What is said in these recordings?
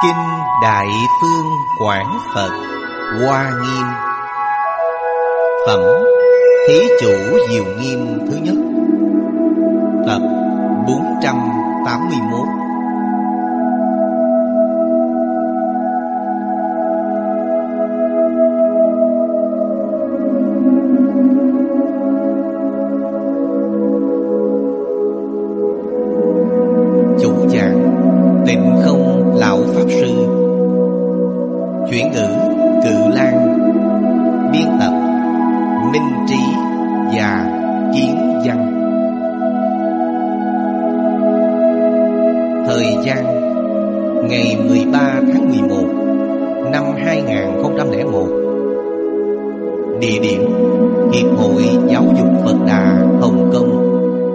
Kinh Đại Phương Quảng Phật Hoa Nghiêm. Phẩm Thí Chủ Diệu Nghiêm thứ nhất. Tập 481. Chủ giảng Tịnh Không Lão Pháp Sư. Chuyển ngữ Cự Lan. Biên tập Minh Trí và Kiến Văn. Thời gian ngày 13 tháng 11 năm 2001. Địa điểm Hiệp hội Giáo dục Phật Đà Hồng Kông.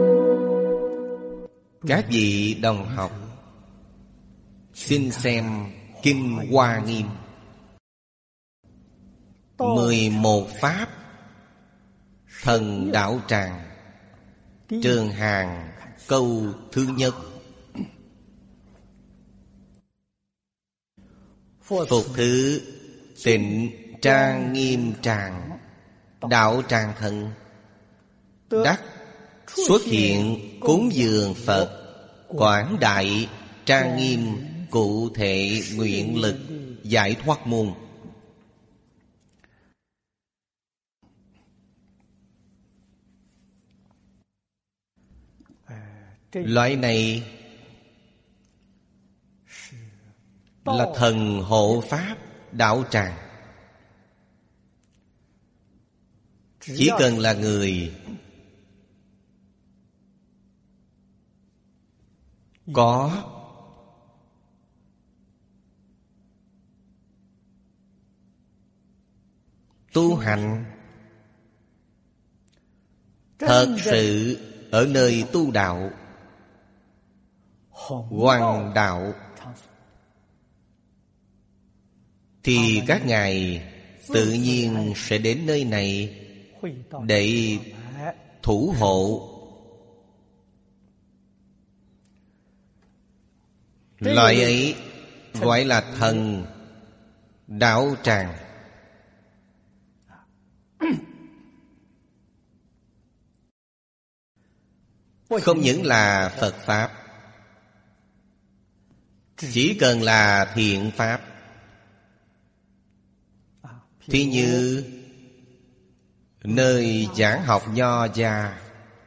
Các vị đồng học, xin xem Kinh Hoa Nghiêm. 11 Pháp Thần Đạo Tràng. Trường hàng câu thứ nhất. Phục thứ Tịnh Trang Nghiêm Tràng. Đạo Tràng Thần đắc xuất hiện cúng dường Phật, quảng đại trang nghiêm cụ thể nguyện lực giải thoát môn. Loại này là thần hộ pháp đạo tràng. Chỉ cần là người có tu hành thật sự ở nơi tu đạo, hoằng đạo, thì các ngài tự nhiên sẽ đến nơi này để thủ hộ. Loại ấy gọi là thần đạo tràng. Không những là Phật Pháp, chỉ cần là thiện Pháp. Thí như nơi giảng học Nho gia,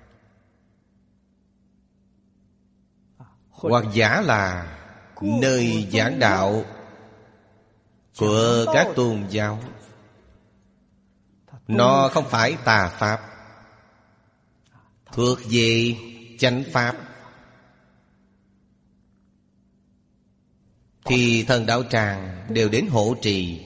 hoặc giả là nơi giảng đạo của các tôn giáo, nó không phải tà Pháp, thuộc về chánh Pháp, thì thần đạo tràng đều đến hộ trì.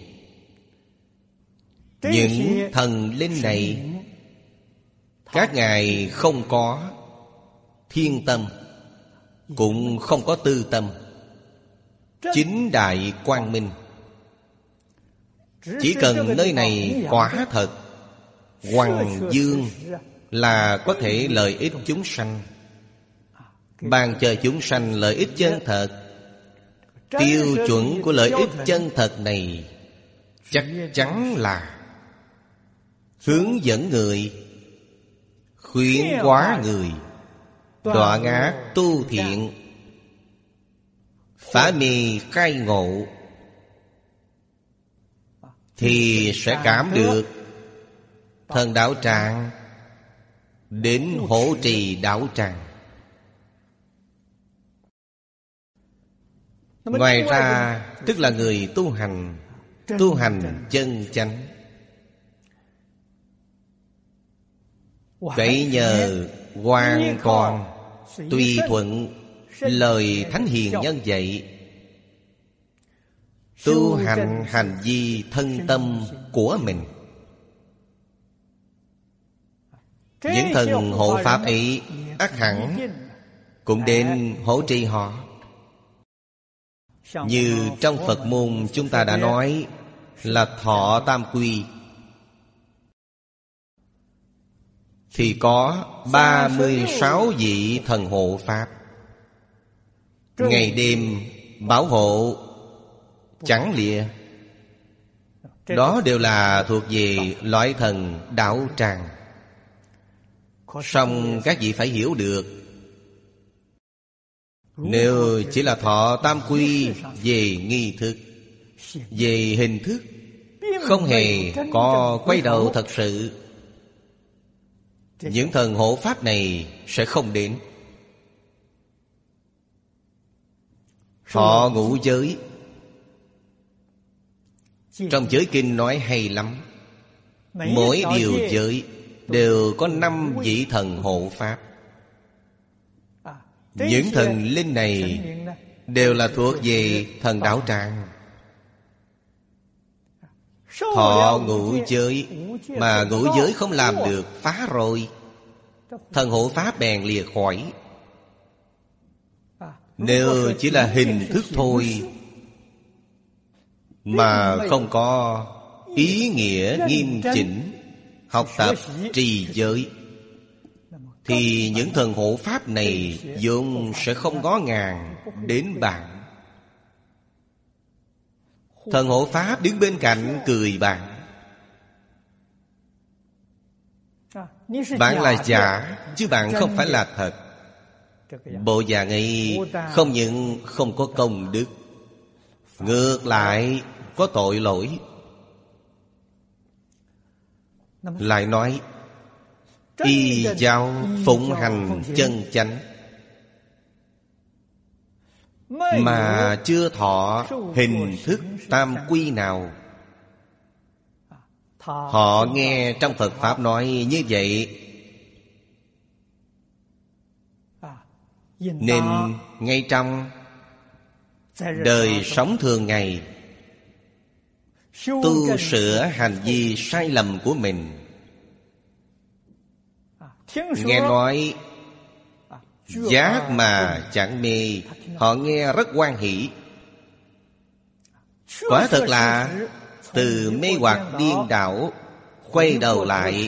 Những thần linh này các ngài không có thiên tâm, cũng không có tư tâm, chính đại quang minh. Chỉ cần nơi này quả thật hoằng dương là có thể lợi ích chúng sanh, ban cho chúng sanh lợi ích chân thật. Tiêu chuẩn của lợi ích chân thật này chắc chắn là hướng dẫn người, khuyến hóa người, đoạn ác tu thiện, phá mê khai ngộ, thì sẽ cảm được thần đạo tràng đến hộ trì đạo tràng. Ngoài ra, tức là người tu hành chân chánh, vậy nhờ hoàn toàn tùy thuận lời Thánh Hiền Nhân dạy, tu hành hành vi thân tâm của mình. Những thần hộ pháp ấy ắt hẳn cũng đến hỗ trì họ. Như trong Phật môn chúng ta đã nói là thọ tam quy, thì có 36 vị thần hộ pháp, ngày đêm bảo hộ chẳng lìa. Đó đều là thuộc về loại thần đạo tràng. Song các vị phải hiểu được, nếu chỉ là thọ tam quy về nghi thức, về hình thức, không hề có quay đầu thật sự, những thần hộ pháp này sẽ không đến. Thọ ngũ giới, trong giới kinh nói hay lắm. Mỗi điều giới đều có 5 vị thần hộ pháp. Những thần linh này đều là thuộc về thần đạo tràng. Thọ ngũ giới, mà ngũ giới không làm được, phá rồi, thần hộ pháp bèn lìa khỏi. Nếu chỉ là hình thức thôi, mà không có ý nghĩa nghiêm chỉnh học tập trì giới, thì những thần hộ pháp này vốn sẽ không ngó ngàng đến bạn. Thần hộ pháp đứng bên cạnh cười bạn. Bạn là giả, chứ bạn không phải là thật. Bộ dạng ấy không những không có công đức, ngược lại có tội lỗi. Lại nói y giáo phụng hành chân chánh, mà chưa thọ hình thức tam quy nào. Họ nghe trong Phật Pháp nói như vậy, nên ngay trong đời sống thường ngày tu sửa hành vi sai lầm của mình. Nghe nói giác mà chẳng mê, họ nghe rất hoan hỷ. Quả thật là từ mê hoặc điên đảo quay đầu lại,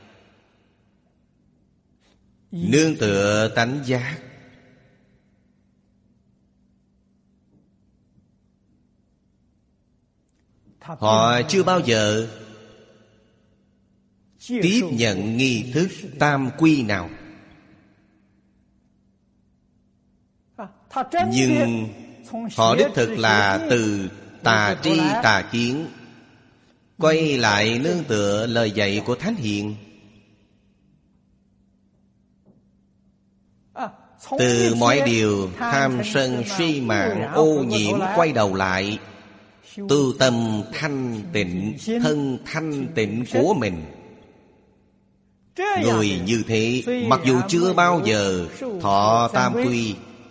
nương tựa tánh giác. Họ chưa bao giờ tiếp nhận nghi thức tam quy nào. Nhưng họ đích thực là từ tà tri tà kiến quay lại nương tựa lời dạy của Thánh Hiền. Từ mọi điều tham sân si mạng ô nhiễm quay đầu lại, tu tâm thanh tịnh, thân thanh tịnh của mình. Người như thế, mặc dù chưa bao giờ thọ tam quy,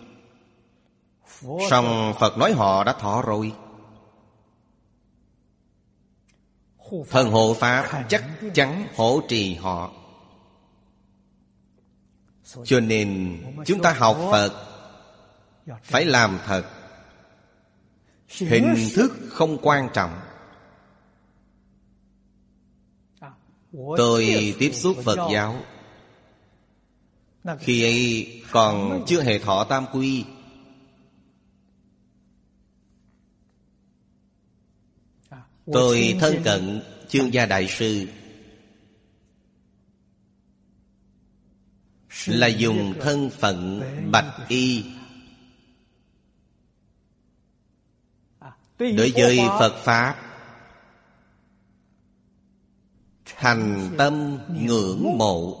song Phật nói họ đã thọ rồi. Thần hộ pháp chắc chắn hỗ trì họ. Cho nên chúng ta học Phật phải làm thật. Hình thức không quan trọng. Tôi tiếp xúc Phật giáo, khi ấy còn chưa hề thọ tam quy. Tôi thân cận Chương Gia Đại Sư, là dùng thân phận bạch y. Đối với Phật Pháp, thành tâm ngưỡng mộ.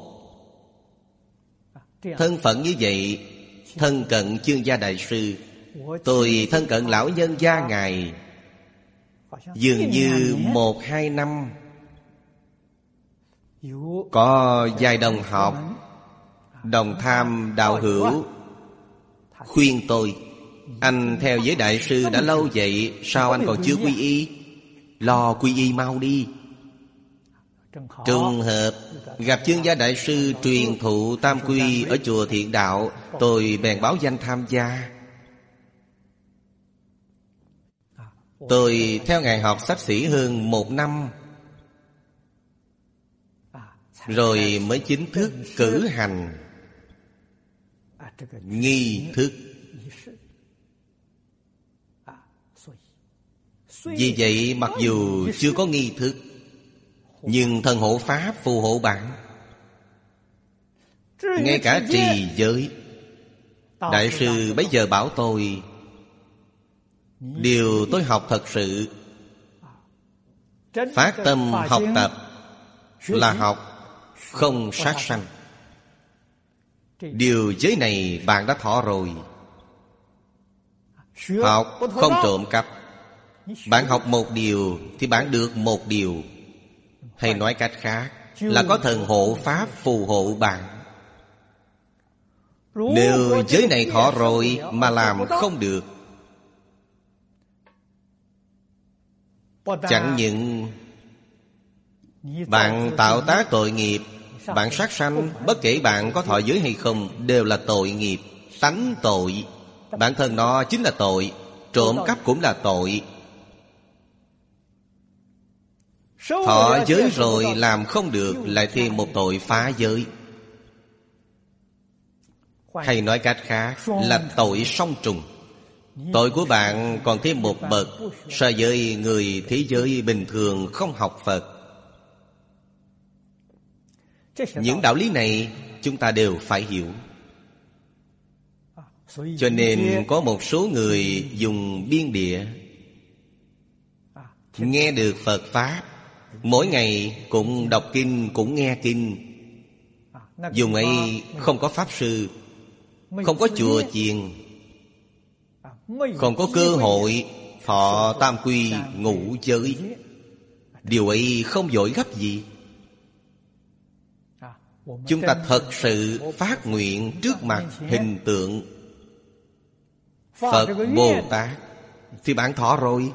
Thân phận như vậy, thân cận Chương Gia Đại Sư. Tôi thân cận lão nhân gia Ngài dường như 1-2 năm. Có vài đồng học, đồng tham đạo hữu khuyên tôi: anh theo giới đại sư đã lâu vậy, sao anh còn chưa quy y? Lo quy y mau đi. Trùng hợp gặp Chương Gia Đại Sư truyền thụ tam quy ở chùa Thiện Đạo, tôi bèn báo danh tham gia. Tôi theo Ngài học xấp xỉ hơn 1 năm, rồi mới chính thức cử hành nghi thức. Vì vậy mặc dù chưa có nghi thức, nhưng thần hộ pháp phù hộ bạn. Ngay cả trì giới, Đại sư bấy giờ bảo tôi, điều tôi học thật sự, phát tâm học tập là học không sát sanh. Điều giới này bạn đã thọ rồi. Học không trộm cắp. Bạn học một điều thì bạn được một điều. Hay nói cách khác là có thần hộ pháp phù hộ bạn. Nếu giới này thọ rồi mà làm không được, chẳng những bạn tạo tác tội nghiệp, bạn sát sanh, bất kể bạn có thọ giới hay không, đều là tội nghiệp, tánh tội. Bản thân nó chính là tội. Trộm cắp cũng là tội. Thọ giới rồi làm không được, lại thêm một tội phá giới. Hay nói cách khác là tội song trùng. Tội của bạn còn thêm một bậc so với người thế giới bình thường không học Phật. Những đạo lý này chúng ta đều phải hiểu. Cho nên có một số người dùng biên địa, nghe được Phật Pháp, mỗi ngày cũng đọc kinh, cũng nghe kinh. Dùng ấy không có Pháp sư, không có chùa chiền, không có cơ hội thọ tam quy ngũ giới. Điều ấy không vội gấp gì. Chúng ta thật sự phát nguyện trước mặt hình tượng Phật Bồ Tát thì bạn thọ rồi.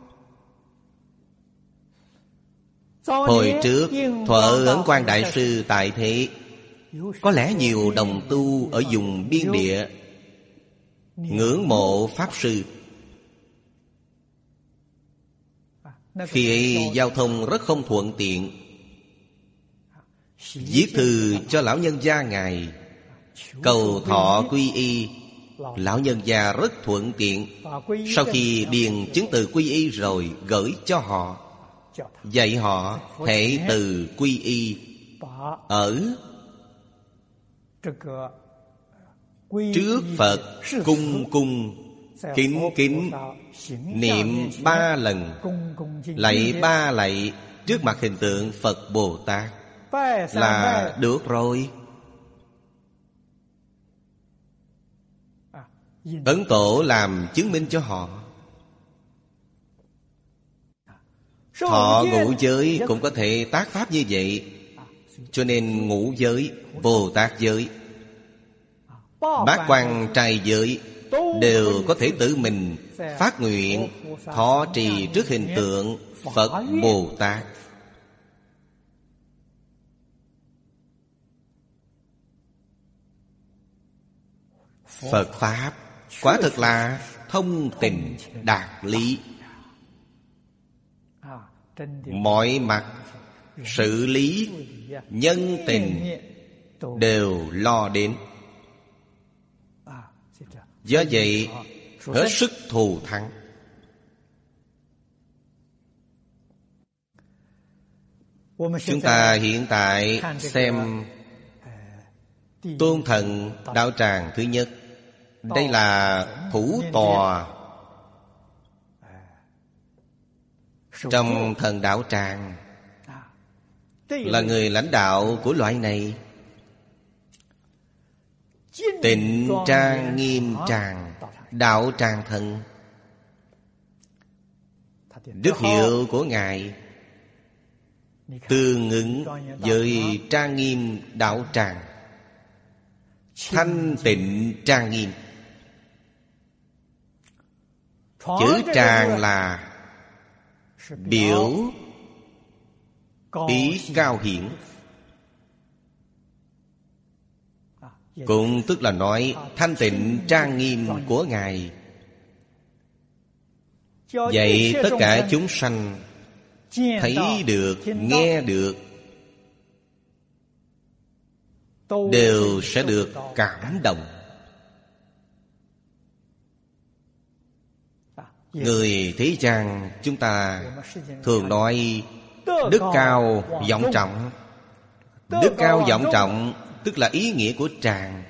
Hồi trước Thuở Ấn Quang Đại Sư tại thế, có lẽ nhiều đồng tu ở vùng biên địa ngưỡng mộ Pháp Sư. Khi ấy giao thông rất không thuận tiện, viết thư cho lão nhân gia Ngài cầu thọ quy y. Lão nhân gia rất thuận tiện. Sau khi điền chứng từ quy y rồi, gửi cho họ, dạy họ hệ từ quy y ở trước Phật, cung cung kính kính niệm 3 lần, lạy 3 lạy trước mặt hình tượng Phật Bồ Tát là được rồi. Ấn Tổ làm chứng minh cho họ. Thọ ngũ giới cũng có thể tác pháp như vậy. Cho nên ngũ giới, Bồ Tát giới, bát quan trai giới đều có thể tự mình phát nguyện thọ trì trước hình tượng Phật Bồ Tát. Phật Pháp quả thực là thông tình đạt lý. Mọi mặt xử lý nhân tình đều lo đến. Do vậy hết sức thù thắng. Chúng ta hiện tại xem Tôn Thần Đạo Tràng thứ nhất. Đây là thủ tòa trong Thần Đạo Tràng, là người lãnh đạo của loại này. Tịnh trang nghiêm tràng, đạo tràng thần. Đức hiệu của Ngài tương ứng với trang nghiêm đạo tràng, thanh tịnh trang nghiêm. Chữ tràng là biểu ý cao hiển, cũng tức là nói thanh tịnh trang nghiêm của Ngài. Vậy tất cả chúng sanh thấy được, nghe được đều sẽ được cảm động. Người thế gian chúng ta thường nói đức cao vọng trọng. Đức cao vọng trọng tức là ý nghĩa của tràng,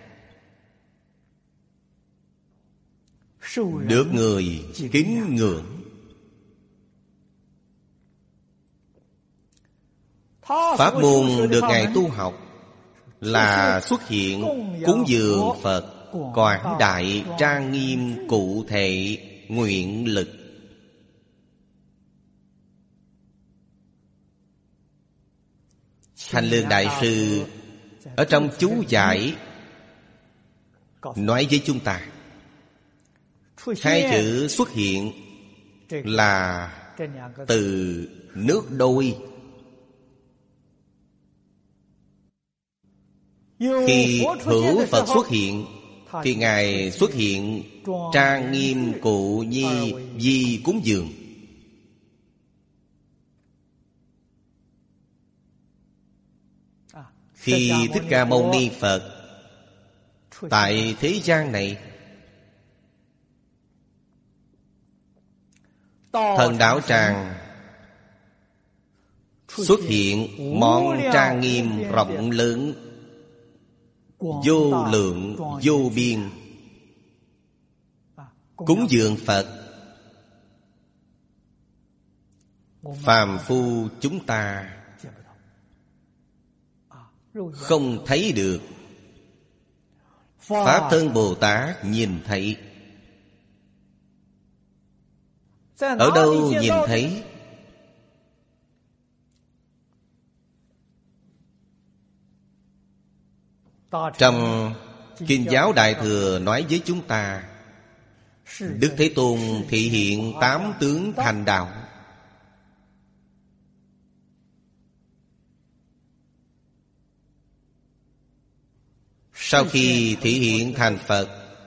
được người kính ngưỡng. Pháp môn được Ngài tu học là xuất hiện cúng dường Phật, quảng đại trang nghiêm cụ thể nguyện lực. Thanh Lương Đại Sư ở trong chú giải nói với chúng ta, hai chữ xuất hiện là từ nước đôi. Khi hữu Phật xuất hiện thì Ngài xuất hiện trang nghiêm cụ nhi vi cúng dường. Khi Thích Ca Mâu Ni Phật tại thế gian này, thần đạo tràng xuất hiện món trang nghiêm rộng lớn, vô lượng vô biên, cúng dường Phật. Phàm phu chúng ta không thấy được, Pháp Thân Bồ Tát nhìn thấy. Ở đâu nhìn thấy? Trong Kinh Giáo Đại Thừa nói với chúng ta, Đức Thế Tôn thị hiện 8 tướng thành đạo. Sau khi thị hiện thành Phật,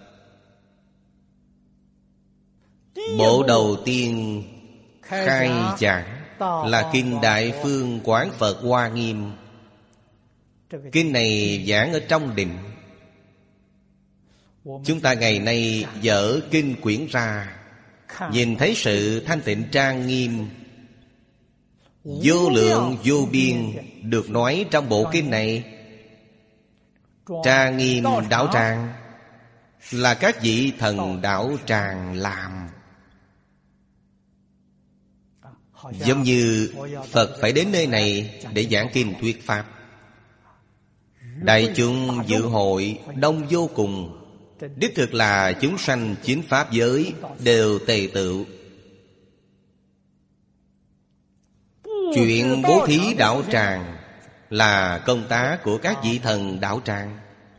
bộ đầu tiên khai giảng là Kinh Đại Phương Quán Phật Hoa Nghiêm. Kinh này giảng ở trong định. Chúng ta ngày nay dở kinh quyển ra, nhìn thấy sự thanh tịnh trang nghiêm vô lượng vô biên được nói trong bộ kinh này. Trang nghiêm đạo tràng là các vị thần đạo tràng làm. Giống như Phật phải đến nơi này để giảng kinh thuyết pháp. Đại chúng dự hội đông vô cùng, đích thực là chúng sanh chín pháp giới đều tề tựu. Chuyện bố thí đạo tràng là công tác của các vị thần đạo tràng.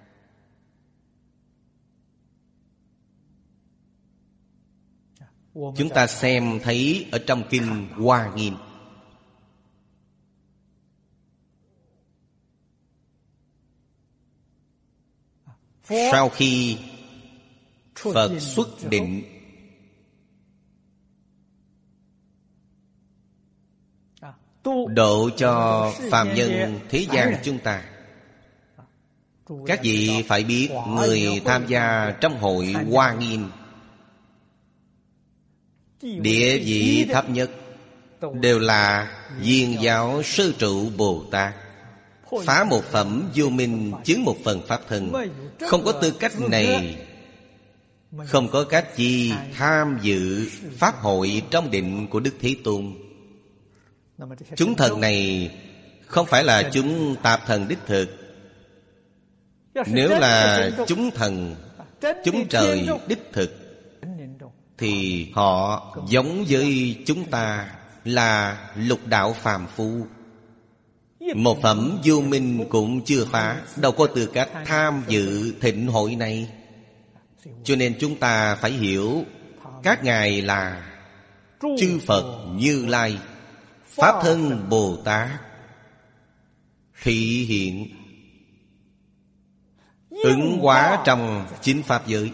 Chúng ta xem thấy ở trong Kinh Hoa Nghiêm. Sau khi Phật xuất định, độ cho phàm nhân thế gian chúng ta, các vị phải biết, người tham gia trong hội Hoa Nghiêm địa vị thấp nhất đều là Viên Giáo Sư Trụ Bồ Tát. Phá một phẩm vô minh, chứng một phần pháp thân. Không có tư cách này, không có cách gì tham dự pháp hội trong định của Đức Thế Tôn. Chúng thần này không phải là chúng tạp thần đích thực. Nếu là chúng thần, chúng trời đích thực, thì họ giống với chúng ta là lục đạo phàm phu. Một phẩm vô minh cũng chưa phá, đâu có tư cách tham dự thịnh hội này. Cho nên chúng ta phải hiểu, các ngài là chư Phật Như Lai, Pháp Thân Bồ Tát, thị hiện ứng hóa trong chín pháp giới.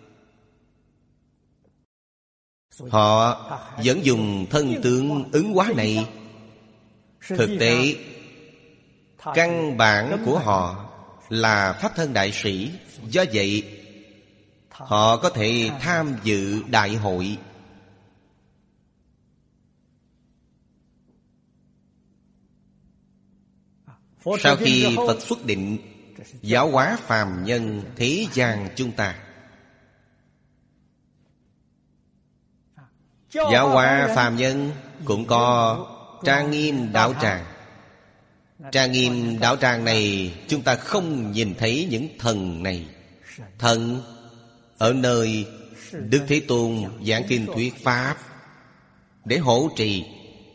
Họ vẫn dùng thân tướng ứng hóa này. Thực tế, căn bản của họ là Pháp Thân Đại Sĩ. Do vậy, họ có thể tham dự đại hội. Sau khi Phật xuất định, giáo hóa phàm nhân thế gian chúng ta. Giáo hóa phàm nhân cũng có trang nghiêm đạo tràng. Trang nghiêm đạo tràng này, chúng ta không nhìn thấy những thần này. Thần ở nơi Đức Thế Tôn giảng kinh thuyết pháp để hộ trì.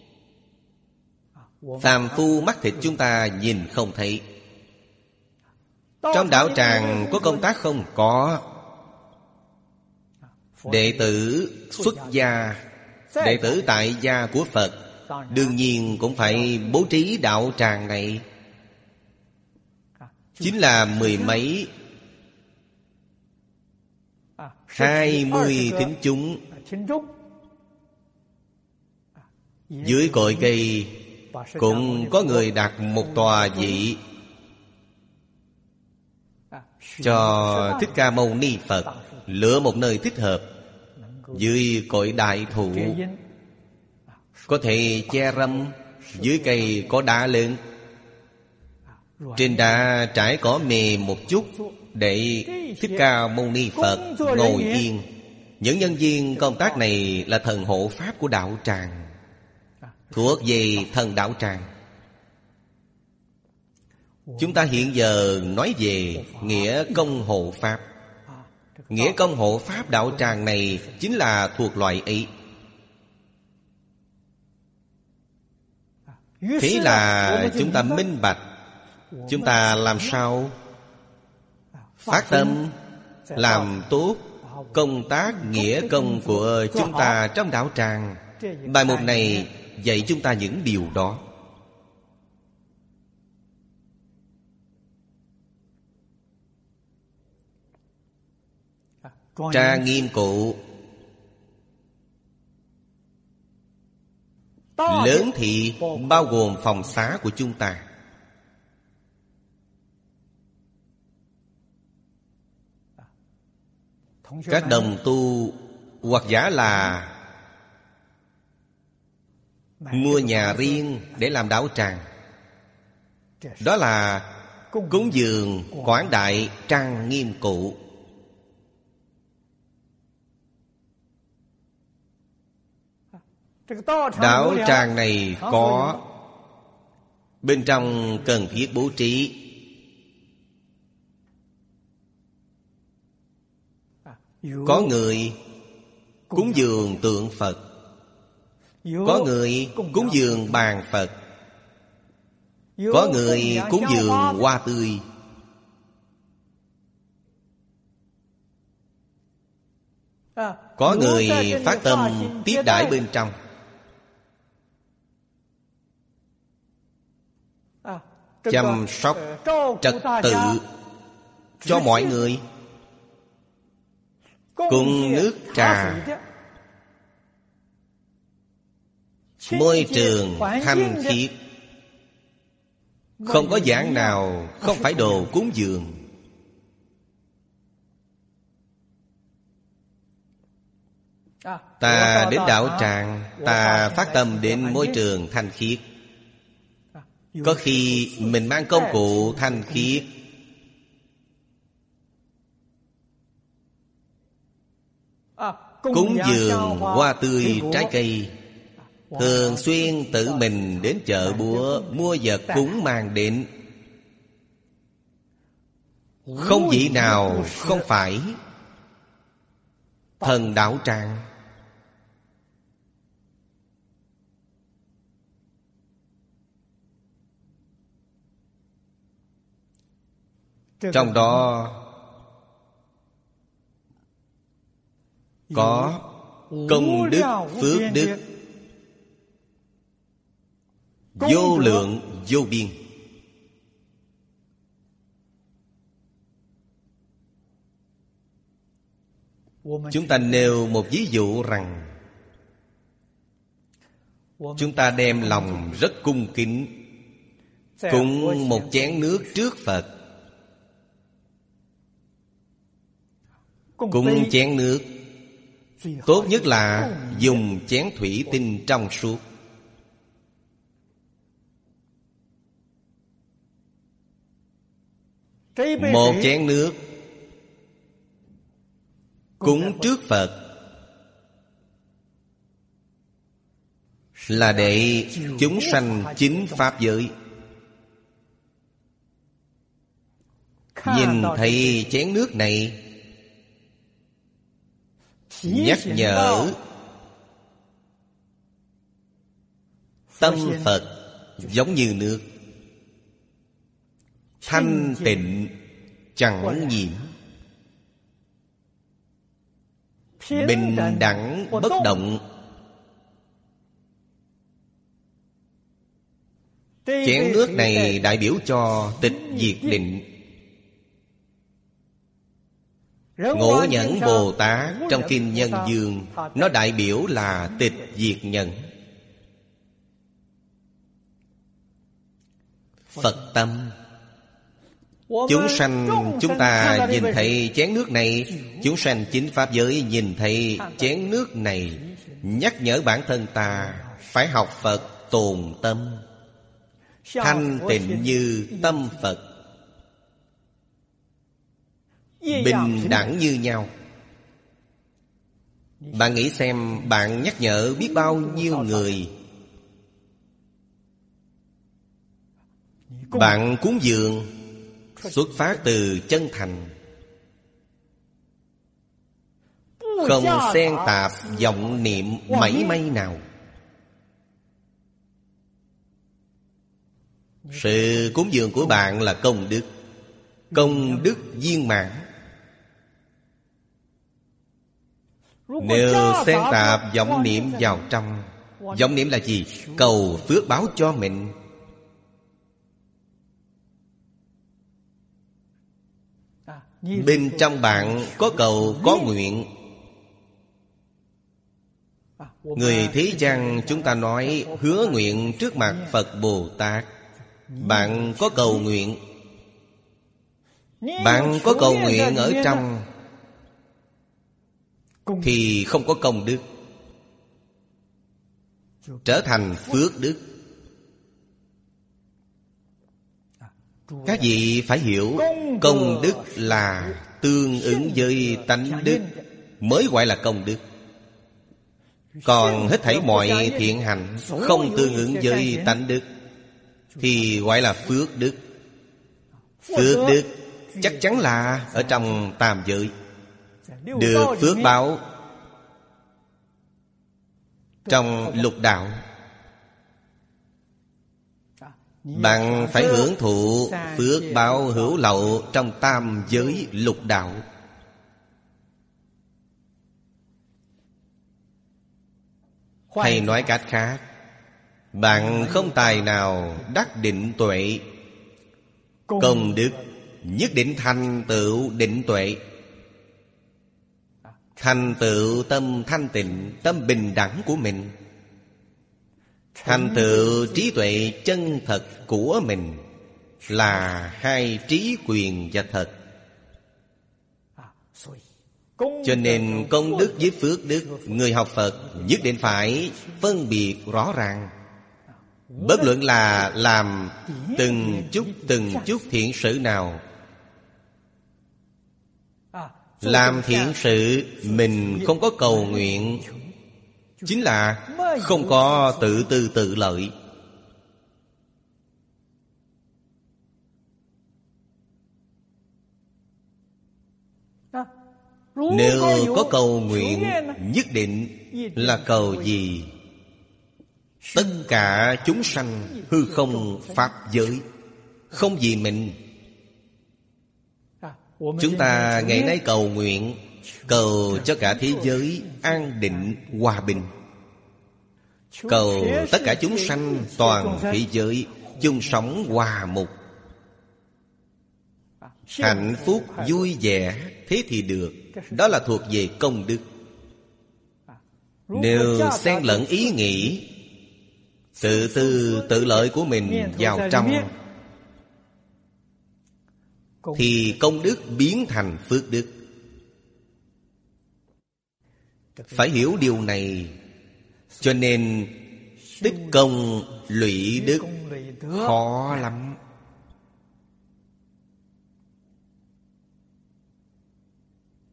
Phàm phu mắt thịt chúng ta nhìn không thấy. Trong đạo tràng có công tác không? Có. Đệ tử xuất gia, đệ tử tại gia của Phật đương nhiên cũng phải bố trí đạo tràng này. Chính là mười mấy 20 thính chúng. Dưới cội cây cũng có người đặt một tòa vị cho Thích Ca Mâu Ni Phật. Lựa một nơi thích hợp dưới cội đại thụ, có thể che râm. Dưới cây có đá lớn, trên đá trải cỏ mềm một chút, để Thích Ca Mâu Ni Phật ngồi yên. Những nhân viên công tác này là thần hộ pháp của đạo tràng, thuộc về thần đạo tràng. Chúng ta hiện giờ nói về nghĩa công hộ pháp. Nghĩa công hộ pháp đạo tràng này chính là thuộc loại ấy. Thế là chúng ta minh bạch. Chúng ta làm sao phát tâm làm tốt công tác nghĩa công của chúng ta trong đạo tràng. Bài mục này dạy chúng ta những điều đó. Trang nghiêm cụ lớn thì bao gồm phòng xá của chúng ta. Các đồng tu hoặc giả là mua nhà riêng để làm đạo tràng. Đó là cúng dường quảng đại trang nghiêm cụ. Đạo tràng này có bên trong cần thiết bố trí. Có người cúng dường tượng Phật, có người cúng dường bàn Phật, có người cúng dường hoa tươi. Có người phát tâm tiếp đãi bên trong. Chăm sóc trật tự cho mọi người, cùng nước trà, môi trường thanh khiết. Không có dạng nào không phải đồ cúng dường. Ta đến đạo tràng, ta phát tâm đến môi trường thanh khiết. Có khi mình mang công cụ thanh khiết, cúng dường hoa tươi trái cây. Thường xuyên tự mình đến chợ búa mua vật cúng mang đến. Không vị nào không phải thần đạo tràng. Trong đó có công đức phước đức vô lượng vô biên. Chúng ta nêu một ví dụ rằng chúng ta đem lòng rất cung kính cúng một chén nước trước Phật. Cúng chén nước tốt nhất là dùng chén thủy tinh trong suốt. Một chén nước cúng trước Phật là để chúng sanh chính pháp giới nhìn thấy chén nước này, nhắc nhở tâm Phật giống như nước, thanh tịnh chẳng nhiễm, bình đẳng bất động. Chén nước này đại biểu cho tịch diệt định. Ngũ Nhẫn Bồ Tát trong Kinh Nhân Dương, nó đại biểu là tịch diệt nhẫn. Phật tâm. Chúng sanh chúng ta nhìn thấy chén nước này, chúng sanh chính pháp giới nhìn thấy chén nước này, nhắc nhở bản thân ta phải học Phật tồn tâm, thanh tịnh như tâm Phật, bình đẳng như nhau. Bạn nghĩ xem, bạn nhắc nhở biết bao nhiêu người, bạn cúng dường xuất phát từ chân thành, không xen tạp vọng niệm mảy may nào. Sự cúng dường của bạn là công đức, công đức viên mãn. Nếu xen tạp vọng niệm vào trong, vọng niệm là gì? Cầu phước báo cho mình. Bên trong bạn có cầu có nguyện. Người thế gian chúng ta nói hứa nguyện trước mặt Phật Bồ Tát. Bạn có cầu nguyện, bạn có cầu nguyện ở trong thì không có công đức, trở thành phước đức. Các vị phải hiểu, công đức là tương ứng với tánh đức mới gọi là công đức. Còn hết thảy mọi thiện hành không tương ứng với tánh đức thì gọi là phước đức. Phước đức chắc chắn là ở trong tam giới, được phước báo trong lục đạo. Bạn phải hưởng thụ phước báo hữu lậu trong tam giới lục đạo. Hay nói cách khác, bạn không tài nào đắc định tuệ, công đức nhất định thành tựu định tuệ, thành tựu tâm thanh tịnh, tâm bình đẳng của mình, thành tựu trí tuệ chân thật của mình, là hai trí quyền và thật. Cho nên công đức với phước đức, người học Phật nhất định phải phân biệt rõ ràng. Bất luận là làm từng chút thiện sự nào, làm thiện sự mình không có cầu nguyện, chính là không có tự tư tự lợi. Nếu có cầu nguyện, nhất định là cầu gì? Tất cả chúng sanh hư không pháp giới, không vì mình. Chúng ta ngày nay cầu nguyện, cầu cho cả thế giới an định hòa bình, cầu tất cả chúng sanh toàn thế giới chung sống hòa mục, hạnh phúc vui vẻ. Thế thì được, đó là thuộc về công đức. Nếu xen lẫn ý nghĩ, tự tư tự lợi của mình vào trong, thì công đức biến thành phước đức. Phải hiểu điều này. Cho nên tích công lụy đức khó lắm.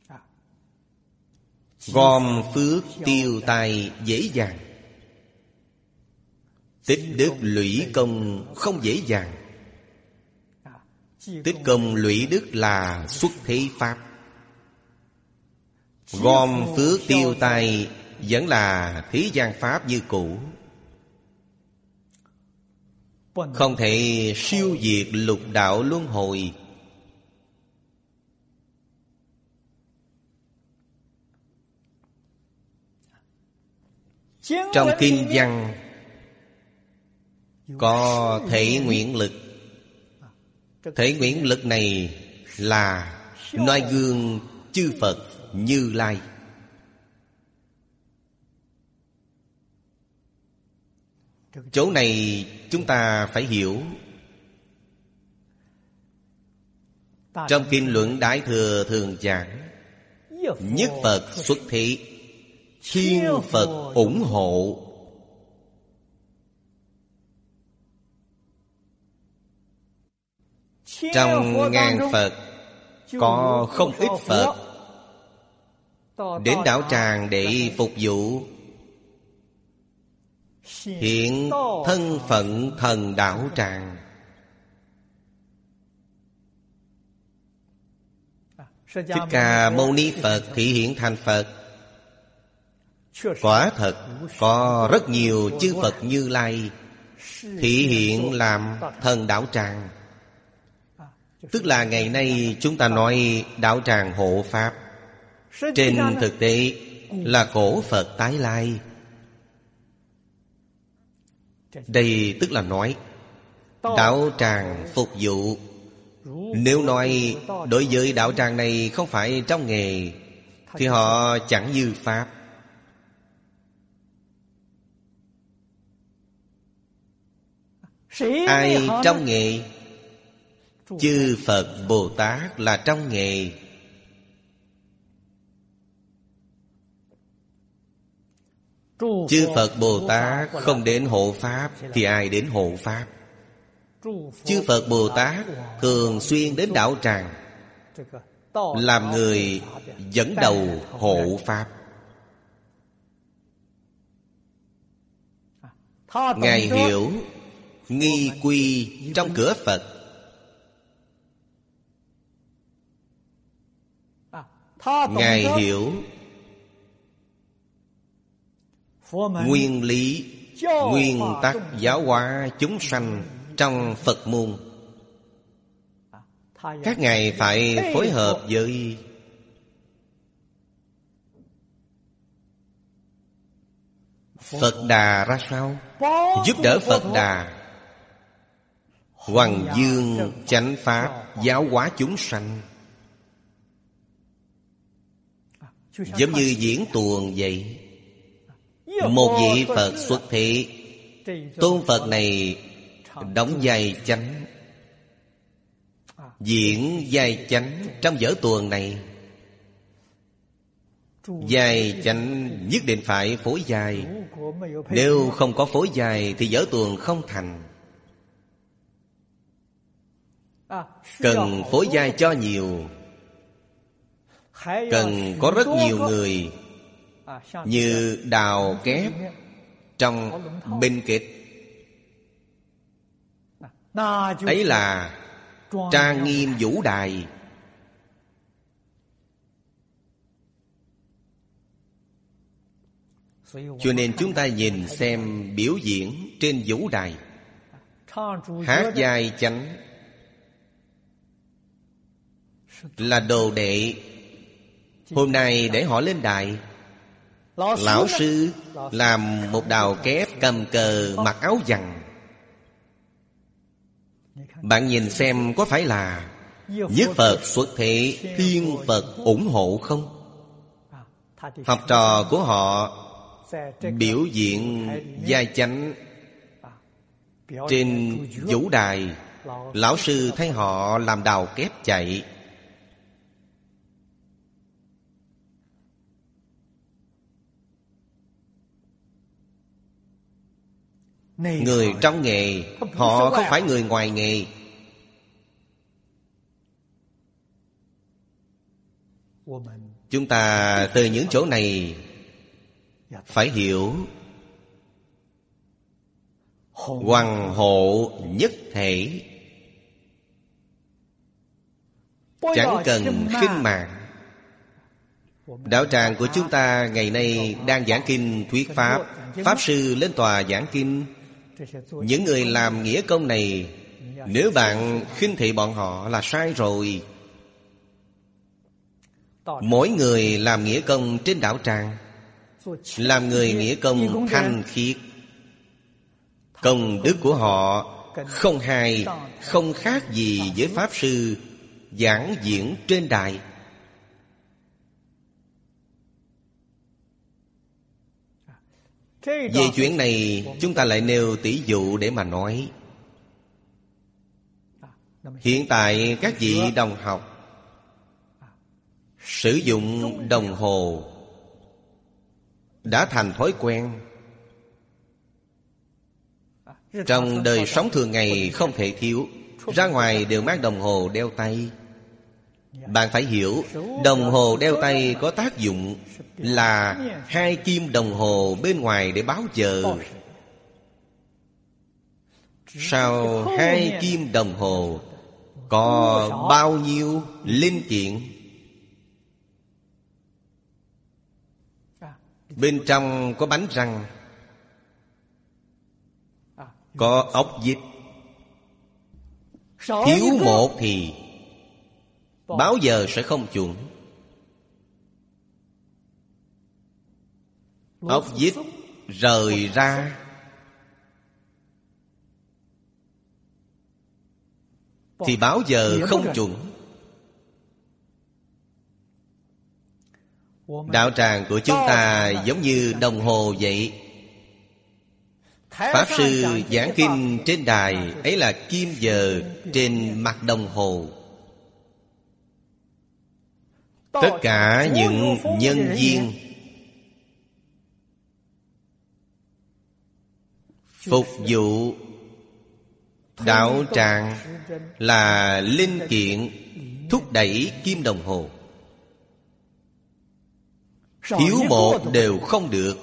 Gom phước tiêu tài dễ dàng, tích đức lũy công không dễ dàng. Tích công lũy đức là xuất thế pháp. Gom phước tiêu tài vẫn là thế gian pháp như cũ, không thể siêu diệt lục đạo luân hồi. Trong kinh văn có thể nguyện lực. Thể nguyện lực này là noi gương chư Phật Như Lai. Chỗ này chúng ta phải hiểu. Trong kinh luận Đại Thừa thường giảng, nhất Phật xuất thế, thiên Phật ủng hộ. Trong ngàn Phật có không ít Phật đến đạo tràng để phục vụ, hiện thân phận thần đạo tràng. Thích Ca Mâu Ni Phật thị hiện thành Phật. Quả thật có rất nhiều chư Phật Như Lai thị hiện làm thần đạo tràng. Tức là ngày nay chúng ta nói đạo tràng hộ Pháp, trên thực tế là cổ Phật tái lai. Đây tức là nói đạo tràng phục vụ. Nếu nói đối với đạo tràng này không phải trong nghề thì họ chẳng như Pháp. Ai trong nghề? Chư Phật Bồ Tát là trong nghề. Chư Phật Bồ Tát không đến hộ Pháp thì ai đến hộ Pháp? Chư Phật Bồ Tát thường xuyên đến đạo tràng, làm người dẫn đầu hộ Pháp. Ngài hiểu nghi quy trong cửa Phật. Ngài hiểu nguyên lý, nguyên tắc giáo hóa chúng sanh trong Phật môn. Các ngài phải phối hợp với Phật Đà ra sao? Giúp đỡ Phật Đà hoằng dương chánh pháp giáo hóa chúng sanh. Giống như diễn tuồng vậy. Một vị Phật xuất thế, tôn Phật này đóng vai chánh, diễn vai chánh trong vở tuồng này. Vai chánh nhất định phải phối vai. Nếu không có phối vai thì vở tuồng không thành. Cần phối vai cho nhiều, cần có rất nhiều người, như đào kép trong bên kịch. Ấy là trang nghiêm vũ đài. Cho nên chúng ta nhìn xem biểu diễn trên vũ đài, hát vai chánh là đồ đệ. Hôm nay để họ lên đài, lão sư làm một đào kép, cầm cờ, mặc áo vằn. Bạn nhìn xem có phải là nhất Phật xuất thế, thiên Phật ủng hộ không? Học trò của họ biểu diễn vai chánh trên vũ đài, lão sư thấy họ làm đào kép chạy. Người trong nghề, họ không phải người ngoài nghề. Chúng ta từ những chỗ này phải hiểu hoằng hộ nhất thể, chẳng cần khinh mạng. Đạo tràng của chúng ta ngày nay đang giảng kinh thuyết pháp, pháp sư lên tòa giảng kinh. Những người làm nghĩa công này, nếu bạn khinh thị bọn họ là sai rồi. Mỗi người làm nghĩa công trên đạo tràng, làm người nghĩa công thanh khiết, công đức của họ không hay, không khác gì với pháp sư giảng diễn trên đài. Về chuyện này chúng ta lại nêu tỷ dụ để mà nói. Hiện tại các vị đồng học sử dụng đồng hồ đã thành thói quen. Trong đời sống thường ngày không thể thiếu. Ra ngoài đều mang đồng hồ đeo tay. Bạn phải hiểu, đồng hồ đeo tay có tác dụng là hai kim đồng hồ bên ngoài để báo giờ. Sau hai kim đồng hồ có bao nhiêu linh kiện? Bên trong có bánh răng, có ốc vít. Thiếu một thì báo giờ sẽ không chuẩn. Ốc vít rời ra thì báo giờ không chuẩn. Đạo tràng của chúng ta giống như đồng hồ vậy. Pháp sư giảng kinh trên đài ấy là kim giờ trên mặt đồng hồ. Tất cả những nhân viên phục vụ đạo tràng là linh kiện thúc đẩy kim đồng hồ. Thiếu một đều không được.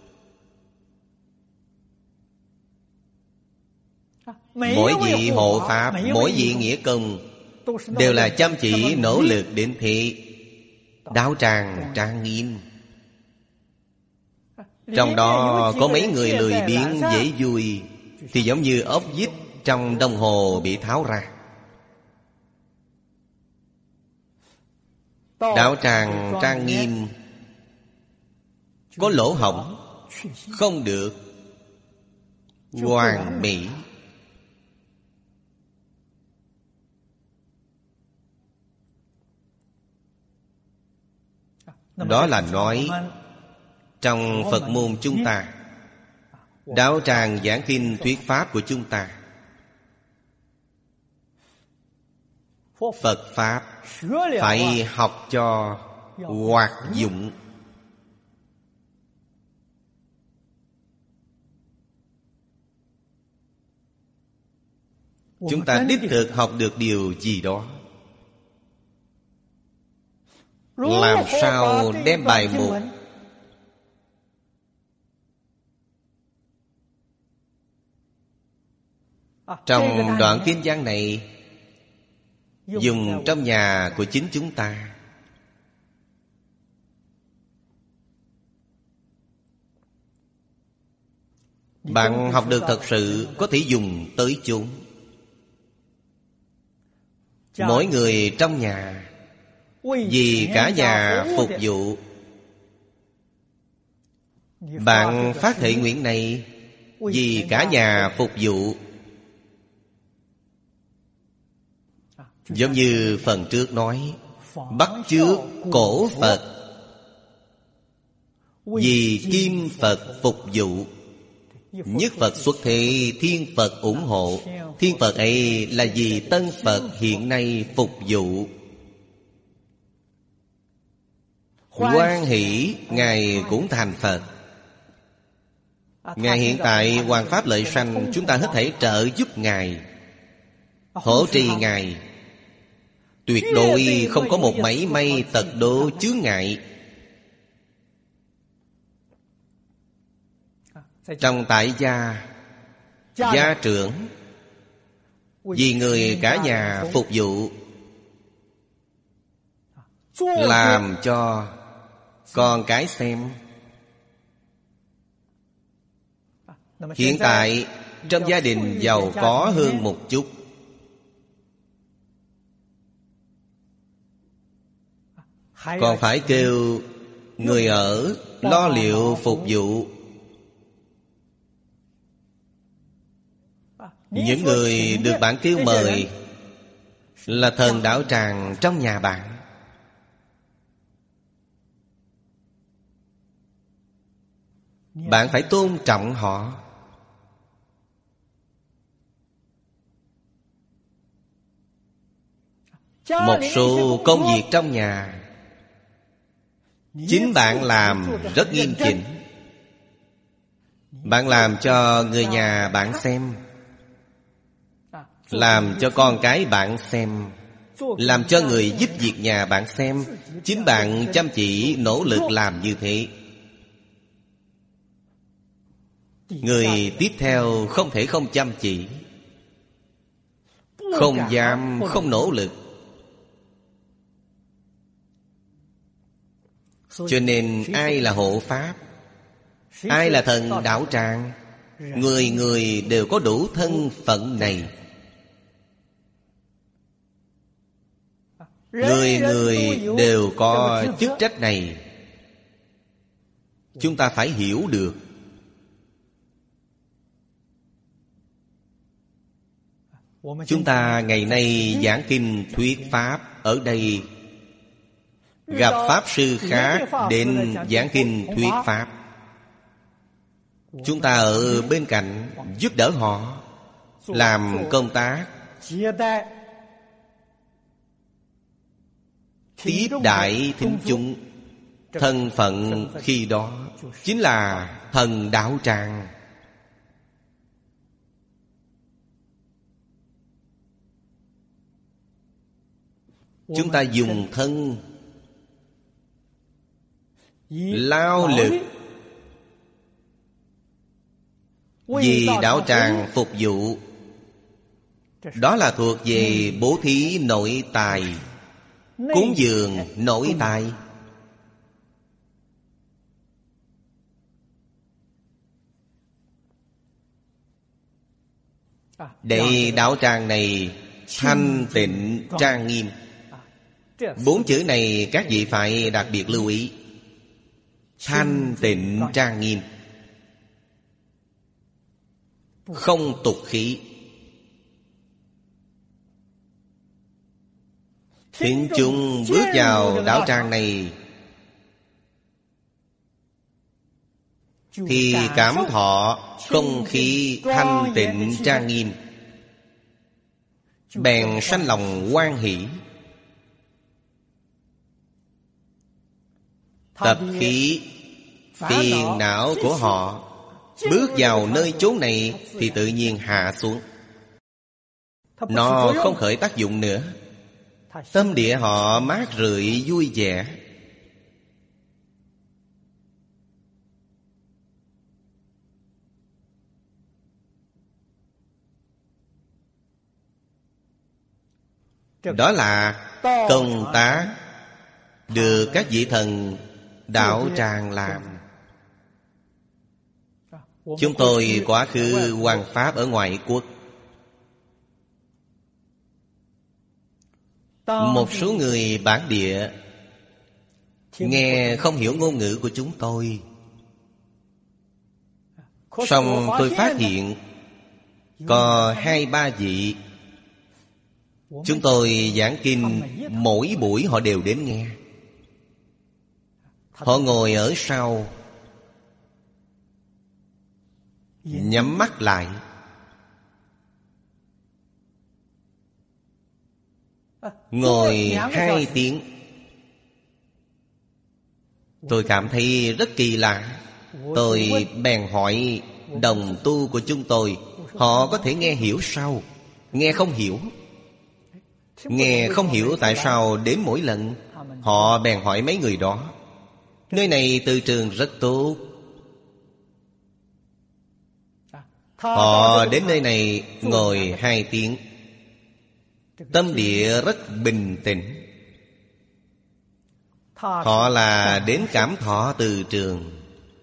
Mỗi vị hộ pháp, mỗi vị nghĩa công đều là chăm chỉ nỗ lực đến thế. Đạo tràng trang nghiêm. Trong đó có mấy người lười biếng dễ vui thì giống như ốc vít trong đồng hồ bị tháo ra. Đạo tràng trang nghiêm có lỗ hổng, không được hoàn mỹ. Đó là nói trong Phật môn chúng ta, đạo tràng giảng kinh thuyết pháp của chúng ta, Phật pháp phải học cho hoạt dụng. Chúng ta đích thực học được điều gì đó. Làm sao đem bài mục trong đoạn kinh văn này dùng trong nhà của chính chúng ta. Bạn học được thật sự có thể dùng tới chúng. Mỗi người trong nhà vì cả nhà phục vụ. Bạn phát thệ nguyện này vì cả nhà phục vụ. Giống như phần trước nói, bắt chước cổ Phật, vì kim Phật phục vụ. Nhất Phật xuất thế, thiên Phật ủng hộ. Thiên Phật ấy là vì tân Phật hiện nay phục vụ. Hoan hỷ Ngài cũng thành Phật. Ngài hiện tại Hoàng Pháp Lợi Sanh, chúng ta hết thảy trợ giúp Ngài, hỗ trì Ngài. Tuyệt đối không có một mảy may tật độ chướng ngại. Trong tại gia, gia trưởng vì người cả nhà phục vụ, làm cho con cái xem. Hiện tại trong gia đình giàu có hơn một chút, còn phải kêu người ở lo liệu phục vụ. Những người được bạn kêu mời là thần đạo tràng trong nhà bạn. Bạn phải tôn trọng họ. Một số công việc trong nhà chính bạn làm rất nghiêm chỉnh. Bạn làm cho người nhà bạn xem, làm cho con cái bạn xem, làm cho người giúp việc nhà bạn xem. Chính bạn chăm chỉ nỗ lực làm như thế, người tiếp theo không thể không chăm chỉ, không dám không nỗ lực. Cho nên ai là hộ pháp, ai là thần đạo tràng, người người đều có đủ thân phận này. Người người đều có chức trách này. Chúng ta phải hiểu được. Chúng ta ngày nay giảng kinh thuyết pháp ở đây, gặp pháp sư khác đến giảng kinh thuyết pháp, chúng ta ở bên cạnh giúp đỡ họ làm công tác tiếp đãi thính chúng. Thân phận khi đó chính là thần đạo tràng. Chúng ta dùng thân lao lực vì đạo tràng phục vụ. Đó là thuộc về bố thí nội tài, cúng dường nội tài. Để đạo tràng này thanh tịnh trang nghiêm. 4 chữ này các vị phải đặc biệt lưu ý. Thanh tịnh trang nghiêm, không tục khí. Thính chúng bước vào đạo tràng này thì cảm thọ không khí thanh tịnh trang nghiêm, bèn sanh lòng hoan hỷ. Tập khí phiền não của họ bước vào nơi chốn này thì tự nhiên hạ xuống. Nó không khởi tác dụng nữa. Tâm địa họ mát rượi vui vẻ. Đó là công tác được các vị thần đạo tràng làm. Chúng tôi quá khứ hoằng pháp ở ngoại quốc. Một số người bản địa nghe không hiểu ngôn ngữ của chúng tôi, song tôi phát hiện có 2-3 vị chúng tôi giảng kinh, mỗi buổi họ đều đến nghe. Họ ngồi ở sau, nhắm mắt lại, ngồi 2 tiếng. Tôi cảm thấy rất kỳ lạ. Tôi bèn hỏi đồng tu của chúng tôi, họ có thể nghe hiểu sao? Nghe không hiểu. Nghe không hiểu tại sao đến mỗi lần, họ bèn hỏi mấy người đó: nơi này từ trường rất tốt. Họ đến nơi này ngồi 2 tiếng, tâm địa rất bình tĩnh. Họ là đến cảm thọ từ trường.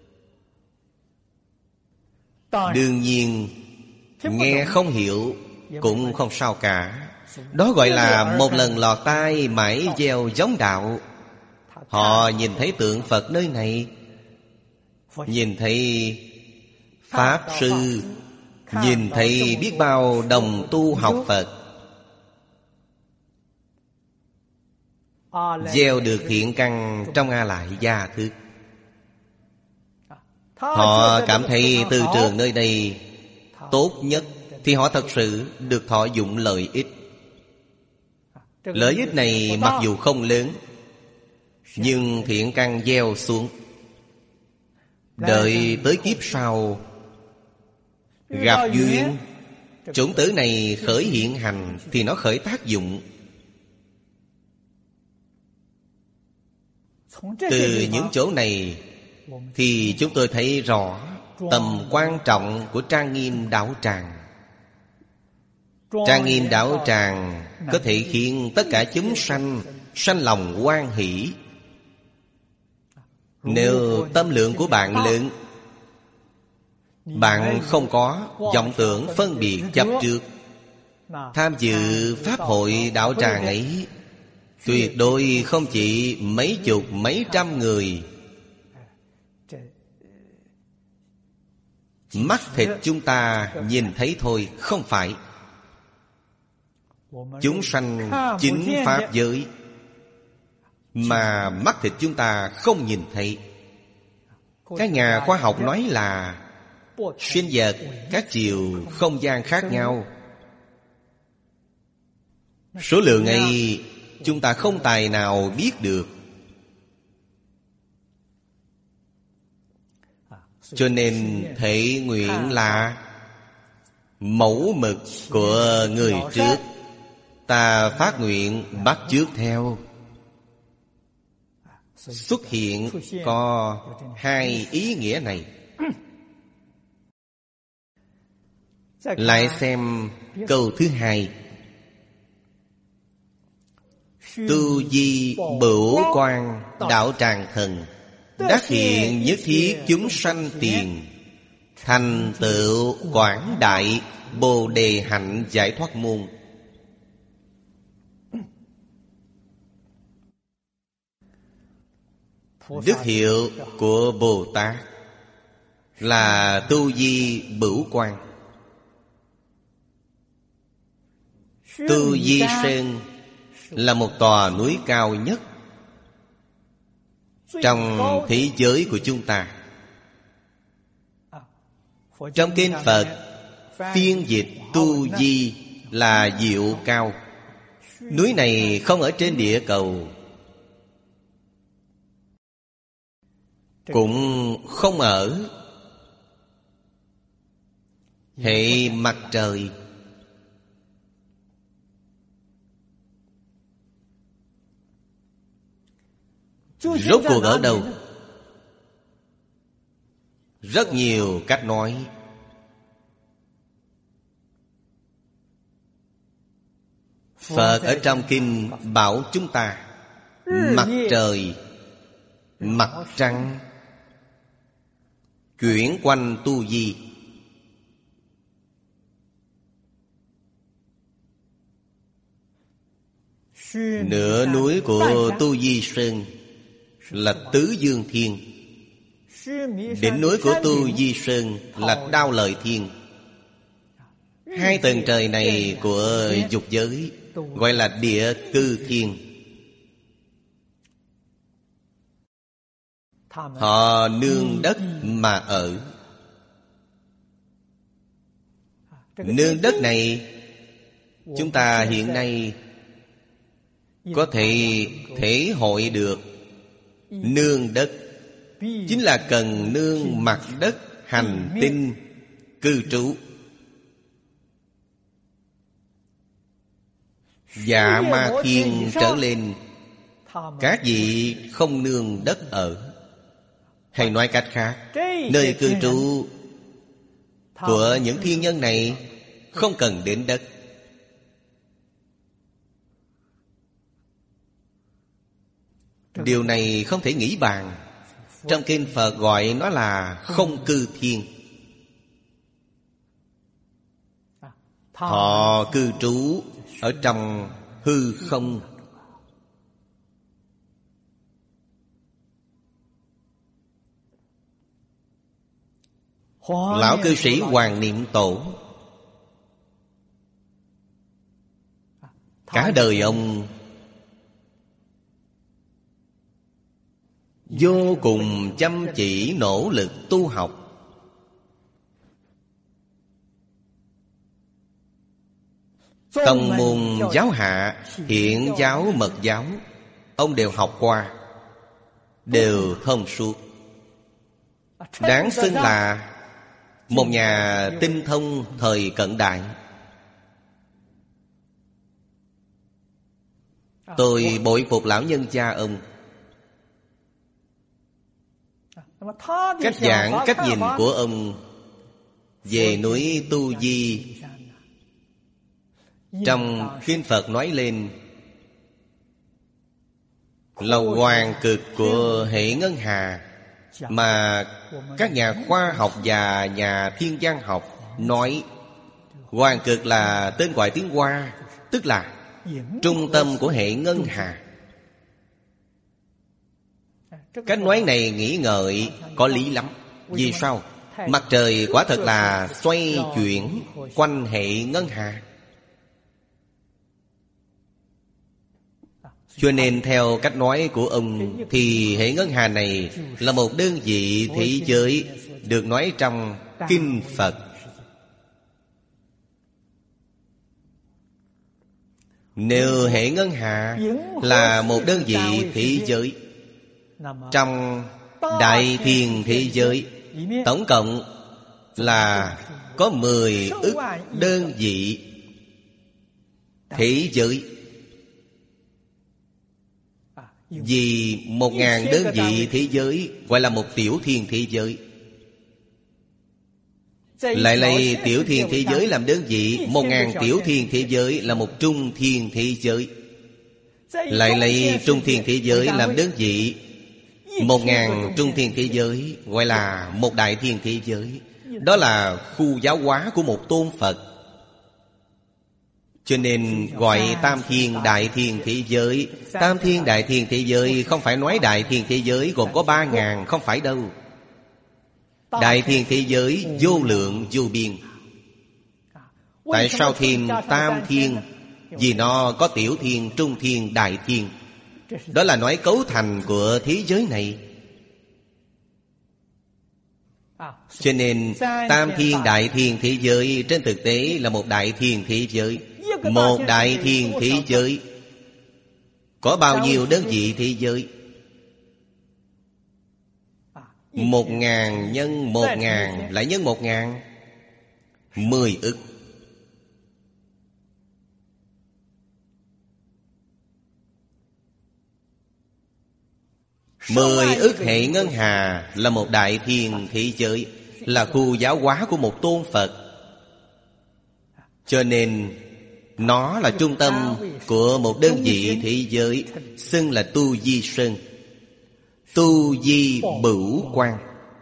Đương nhiên nghe không hiểu cũng không sao cả. Đó gọi là một lần lọt tai mãi gieo giống đạo. Họ nhìn thấy tượng Phật nơi này, nhìn thấy Pháp Sư, nhìn thấy biết bao đồng tu học Phật, gieo được thiện căn trong A Lại Gia Thức. Họ cảm thấy từ trường nơi đây tốt nhất, thì họ thật sự được thọ dụng lợi ích. Lợi ích này mặc dù không lớn, nhưng thiện căn gieo xuống, đợi tới kiếp sau gặp duyên, chủng tử này khởi hiện hành, thì nó khởi tác dụng. Từ những chỗ này thì chúng tôi thấy rõ tầm quan trọng của trang nghiêm đạo tràng. Trang nghiêm đạo tràng có thể khiến tất cả chúng sanh sanh lòng hoan hỷ. Nếu tâm lượng của bạn lớn, bạn không có vọng tưởng phân biệt chấp trước, tham dự pháp hội đạo tràng ấy, tuyệt đối không chỉ mấy chục mấy trăm người. Mắt thịt chúng ta nhìn thấy thôi, không phải. Chúng sanh chính pháp giới mà mắt thịt chúng ta không nhìn thấy. Các nhà khoa học nói là sinh vật các chiều không gian khác nhau. Số lượng ấy chúng ta không tài nào biết được. Cho nên thể nguyện là mẫu mực của người trước, ta phát nguyện bắt chước theo. Xuất hiện có 2 ý nghĩa này. Lại xem câu thứ 2: tu di bửu quan đạo tràng thần, đắc hiện nhất thiết chúng sanh tiền, thành tựu quảng đại bồ đề hạnh giải thoát môn. Đức hiệu của Bồ Tát là tu di bửu quan. Tu Di Sơn là một tòa núi cao nhất trong thế giới của chúng ta. Trong kinh Phật phiên dịch tu di là diệu cao. Núi này không ở trên địa cầu, cũng không ở hệ mặt trời. Rốt cuộc ở đâu? Rất nhiều cách nói. Phật ở trong kinh bảo chúng ta mặt trời, mặt trăng chuyển quanh tu di. Nửa núi của Tu Di Sơn là Tứ Dương Thiên, đỉnh núi của Tu Di Sơn là Đao Lợi Thiên. 2 tầng trời này của dục giới gọi là Địa Cư Thiên. Họ nương đất mà ở. Nương đất này chúng ta hiện nay có thể thể hội được. Nương đất chính là cần nương mặt đất hành tinh cư trú. Dạ Ma Thiên trở lên, các vị không nương đất ở. Hay nói cách khác, nơi cư trú của những thiên nhân này không cần đến đất. Điều này không thể nghĩ bàn. Trong kinh Phật gọi nó là không cư thiên. Họ cư trú ở trong hư không. Lão cư sĩ Hoàng Niệm Tổ, cả đời ông vô cùng chăm chỉ nỗ lực tu học. Tông môn giáo hạ, Hiện giáo, Mật giáo, ông đều học qua, đều thông suốt. Đáng xưng là một nhà tinh thông thời cận đại. Tôi bội phục lão nhân cha ông. Cách giảng, cách nhìn của ông về núi Tu Di, trong kinh Phật nói lên là hoàn cực của hệ ngân hà, mà các nhà khoa học và nhà thiên văn học nói hoàn cực là tên gọi tiếng Hoa, tức là trung tâm của hệ ngân hà. Cách nói này nghĩ ngợi có lý lắm. Vì sao? Mặt trời quả thật là xoay chuyển quanh hệ ngân hà. Cho nên theo cách nói của ông thì hệ ngân hà này là một đơn vị thế giới được nói trong kinh Phật. Nếu hệ ngân hà là một đơn vị thế giới, trong đại thiên thế giới tổng cộng là có 10 ức đơn vị thế giới. Vì 1000 đơn vị thế giới gọi là một tiểu thiên thế giới. Lại lấy tiểu thiên thế giới làm đơn vị, 1000 tiểu thiên thế giới là một trung thiên thế giới. Lại lấy trung thiên thế giới làm đơn vị, 1000 trung thiên thế giới gọi là một đại thiên thế giới. Đó là khu giáo hóa của một tôn Phật. Cho nên gọi tam thiên đại thiên thế giới. Tam thiên đại thiên thế giới không phải nói đại thiên thế giới gồm có 3000, không phải đâu. Đại thiên thế giới vô lượng vô biên. Tại sao thêm tam thiên? Vì nó có tiểu thiên, trung thiên, đại thiên. Đó là nói cấu thành của thế giới này. Cho nên tam thiên đại thiên thế giới trên thực tế là một đại thiên thế giới. Một đại thiên thế giới có bao nhiêu đơn vị thế giới? 1000 nhân 1000 lại nhân 1000, 10 ức. 10 ức hệ ngân hà là một đại thiên thế giới, là khu giáo hóa của một tôn Phật. Cho nên nó là trung tâm của một đơn vị thế giới, xưng là Tu Di Sơn, Tu Di Bửu Quang.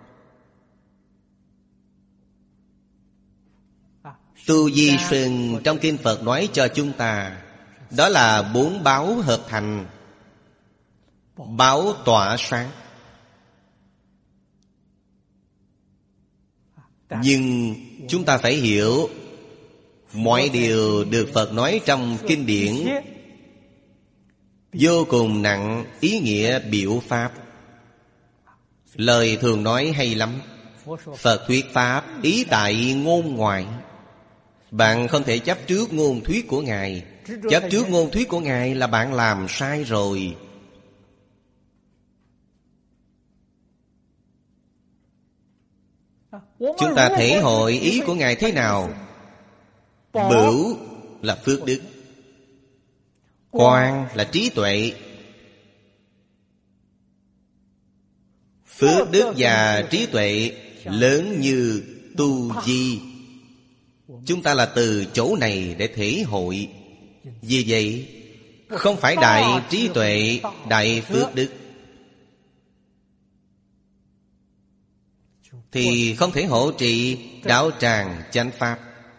Tu Di Sơn trong kinh Phật nói cho chúng ta, đó là 4 báo hợp thành. Báo tỏa sáng. Nhưng chúng ta phải hiểu, mọi điều được Phật nói trong kinh điển vô cùng nặng ý nghĩa biểu pháp. Lời thường nói hay lắm, Phật thuyết pháp ý tại ngôn ngoại. Bạn không thể chấp trước ngôn thuyết của Ngài. Chấp trước ngôn thuyết của Ngài là bạn làm sai rồi. Chúng ta thể hội ý của Ngài thế nào? Bửu là phước đức, Quang là trí tuệ. Phước đức và trí tuệ lớn như tu di. Chúng ta là từ chỗ này để thể hội. Vì vậy không phải đại trí tuệ, đại phước đức thì không thể hộ trì đạo tràng chánh pháp.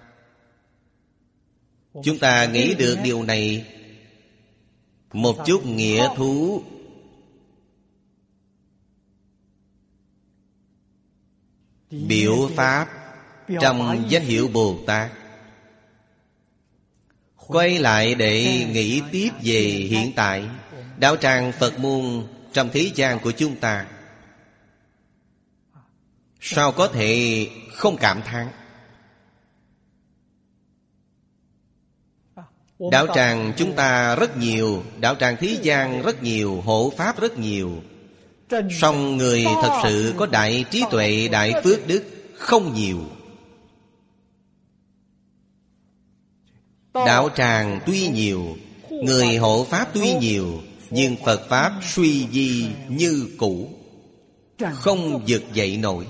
Chúng ta nghĩ được điều này, một chút nghĩa thú biểu pháp trong danh hiệu Bồ Tát. Quay lại để nghĩ tiếp về hiện tại đạo tràng Phật môn trong thế gian của chúng ta. Sao có thể không cảm thán? Đạo tràng chúng ta rất nhiều, đạo tràng thế gian rất nhiều, hộ pháp rất nhiều. Song người thật sự có đại trí tuệ, đại phước đức không nhiều. Đạo tràng tuy nhiều, người hộ pháp tuy nhiều, nhưng Phật pháp suy di như cũ, không vực dậy nổi.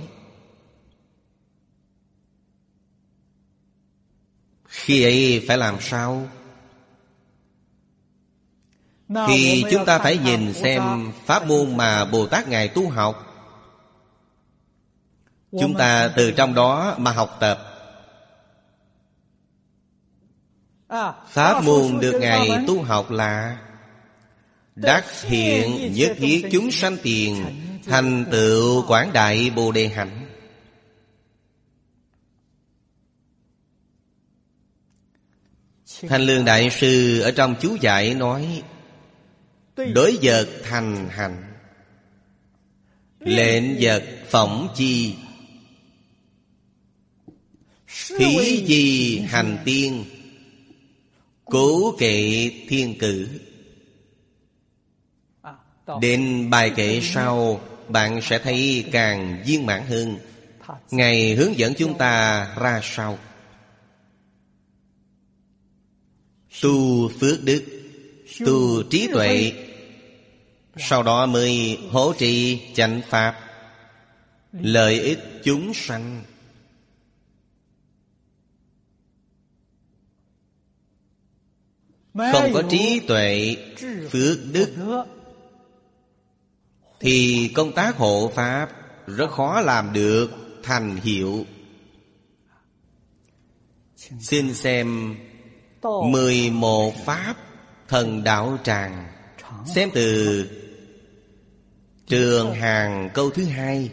Khi ấy phải làm sao? Thì chúng ta phải nhìn xem pháp môn mà Bồ Tát Ngài tu học, chúng ta từ trong đó mà học tập. Pháp môn được Ngài tu học là đắc hiện nhất thiết chúng sanh tiền, thành tựu quảng đại Bồ Đề hạnh. Thanh Lương Đại Sư ở trong chú giải nói: đối vật thành hạnh, lệnh vật phỏng chi, thí gì hành tiên, cố kệ thiên cử. Đến bài kệ sau bạn sẽ thấy càng viên mãn hơn. Ngài hướng dẫn chúng ta ra sao? Tu phước đức, tu trí tuệ, sau đó mới hỗ trì chánh pháp, lợi ích chúng sanh. Không có trí tuệ, phước đức thì công tác hộ pháp rất khó làm được thành hiệu. Xin xem 11 pháp thần đạo tràng. Xem từ Trường Hàng câu thứ 2.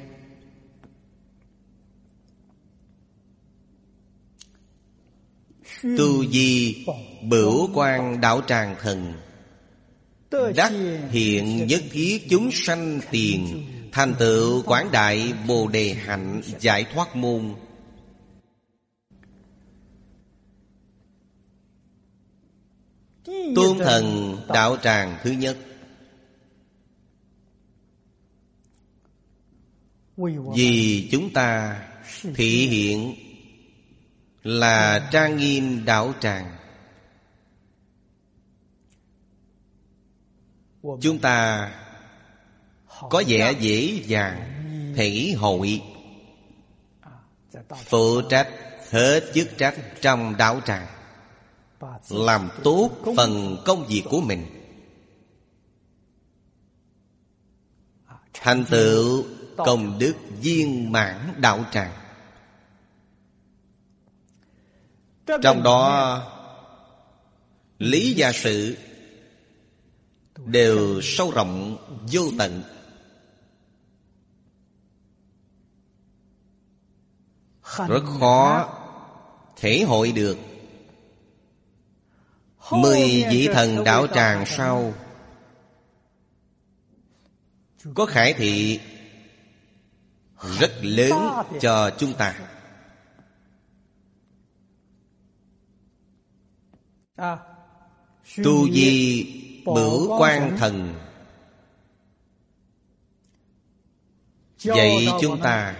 Tu di bửu quang đạo tràng thần, đắc hiện nhất thiết chúng sanh tiền, thành tựu quảng đại Bồ Đề hạnh giải thoát môn. Tôn thần đạo tràng thứ nhất, vì chúng ta thể hiện là trang nghiêm đạo tràng. Chúng ta có vẻ dễ dàng thể hội, phụ trách hết chức trách trong đạo tràng, làm tốt phần công việc của mình, thành tựu công đức viên mãn đạo tràng. Trong đó lý và sự đều sâu rộng vô tận. Rất khó thể hội được. 10 vị thần đạo tràng sau có khải thị rất lớn cho chúng ta. Tu di bửu quang thần dạy chúng ta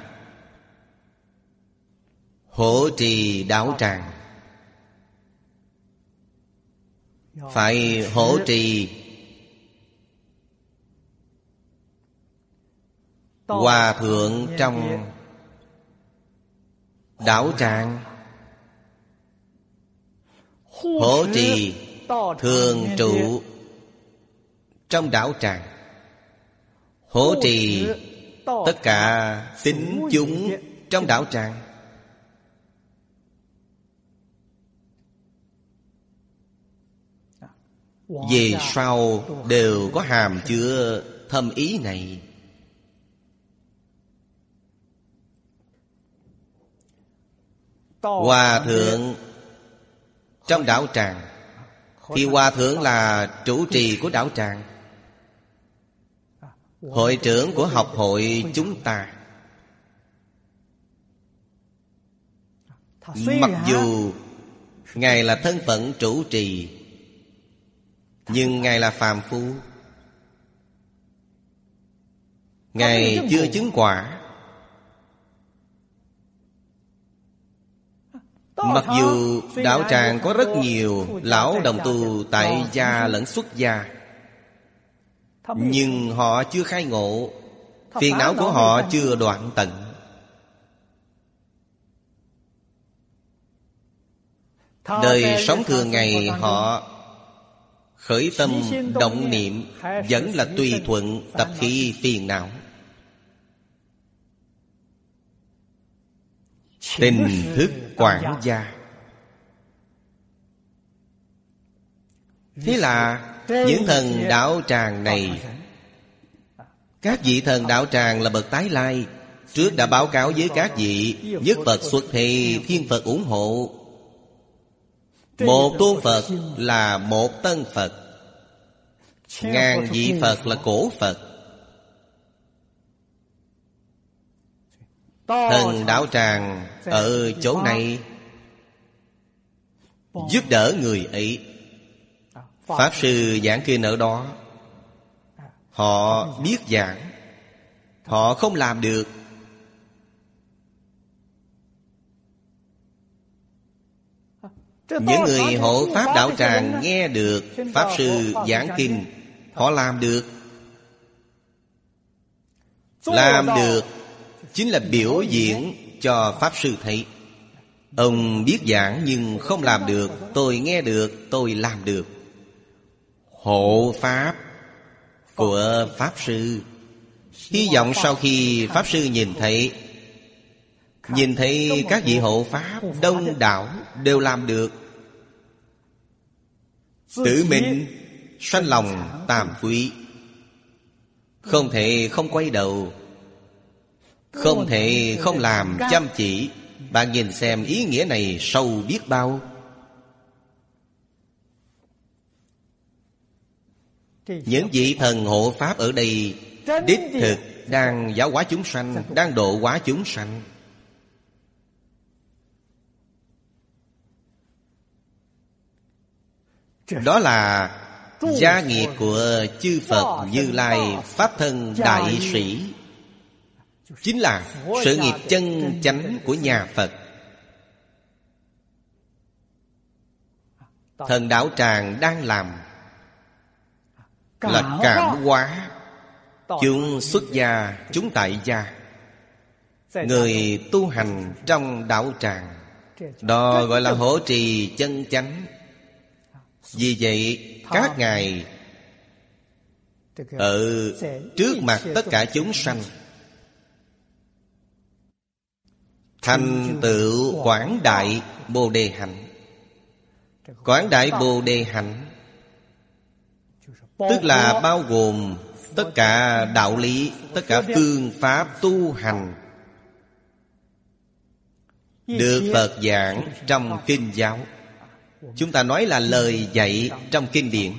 hỗ trì đạo tràng, phải hộ trì hòa thượng trong đạo tràng, hộ trì thường trụ trong đạo tràng, hộ trì tất cả tín chúng trong đạo tràng. Về sau đều có hàm chứa thâm ý này. Hòa thượng trong đạo tràng thì hòa thượng là chủ trì của đạo tràng, hội trưởng của học hội chúng ta. Mặc dù Ngài là thân phận chủ trì, nhưng Ngài là phàm phu, Ngài chưa chứng quả. Mặc dù đạo tràng có rất nhiều lão đồng tu tại gia lẫn xuất gia, nhưng họ chưa khai ngộ, phiền não của họ chưa đoạn tận. Đời sống thường ngày họ khởi tâm động niệm vẫn là tùy thuận tập khí phiền não. Tình thức quản gia. Thế là những thần đạo tràng này, các vị thần đạo tràng là bậc tái lai, trước đã báo cáo với các vị, nhất Phật xuất thế, thiên Phật ủng hộ. Một tôn Phật là một tân Phật, ngàn vị Phật là cổ Phật. Thần đạo tràng ở chỗ này giúp đỡ người ấy. Pháp sư giảng kinh ở đó, họ biết giảng, họ không làm được. Những người hộ Pháp đạo tràng nghe được Pháp sư giảng kinh, họ làm được. Làm được chính là biểu diễn cho Pháp sư thấy. Ông biết giảng nhưng không làm được, tôi nghe được, tôi làm được. Hộ Pháp của Pháp sư. Hy vọng sau khi Pháp sư nhìn thấy các vị hộ Pháp đông đảo đều làm được, tự mình sanh lòng tàm quý, không thể không quay đầu, không thể không làm chăm chỉ. Bạn nhìn xem ý nghĩa này sâu biết bao. Những vị thần hộ Pháp ở đây đích thực đang giáo hóa chúng sanh, đang độ hóa chúng sanh. Đó là gia nghiệp của chư Phật Như Lai Pháp Thân Đại Sĩ, chính là sự nghiệp chân chánh của nhà Phật. Thần đạo tràng đang làm là cảm hóa chúng xuất gia, chúng tại gia, người tu hành trong đạo tràng. Đó gọi là hộ trì chân chánh. Vì vậy các ngài ở trước mặt tất cả chúng sanh thành tựu quảng đại Bồ Đề hạnh. Quảng đại Bồ Đề hạnh tức là bao gồm tất cả đạo lý, tất cả phương pháp tu hành được Phật giảng trong kinh giáo. Chúng ta nói là lời dạy trong kinh điển.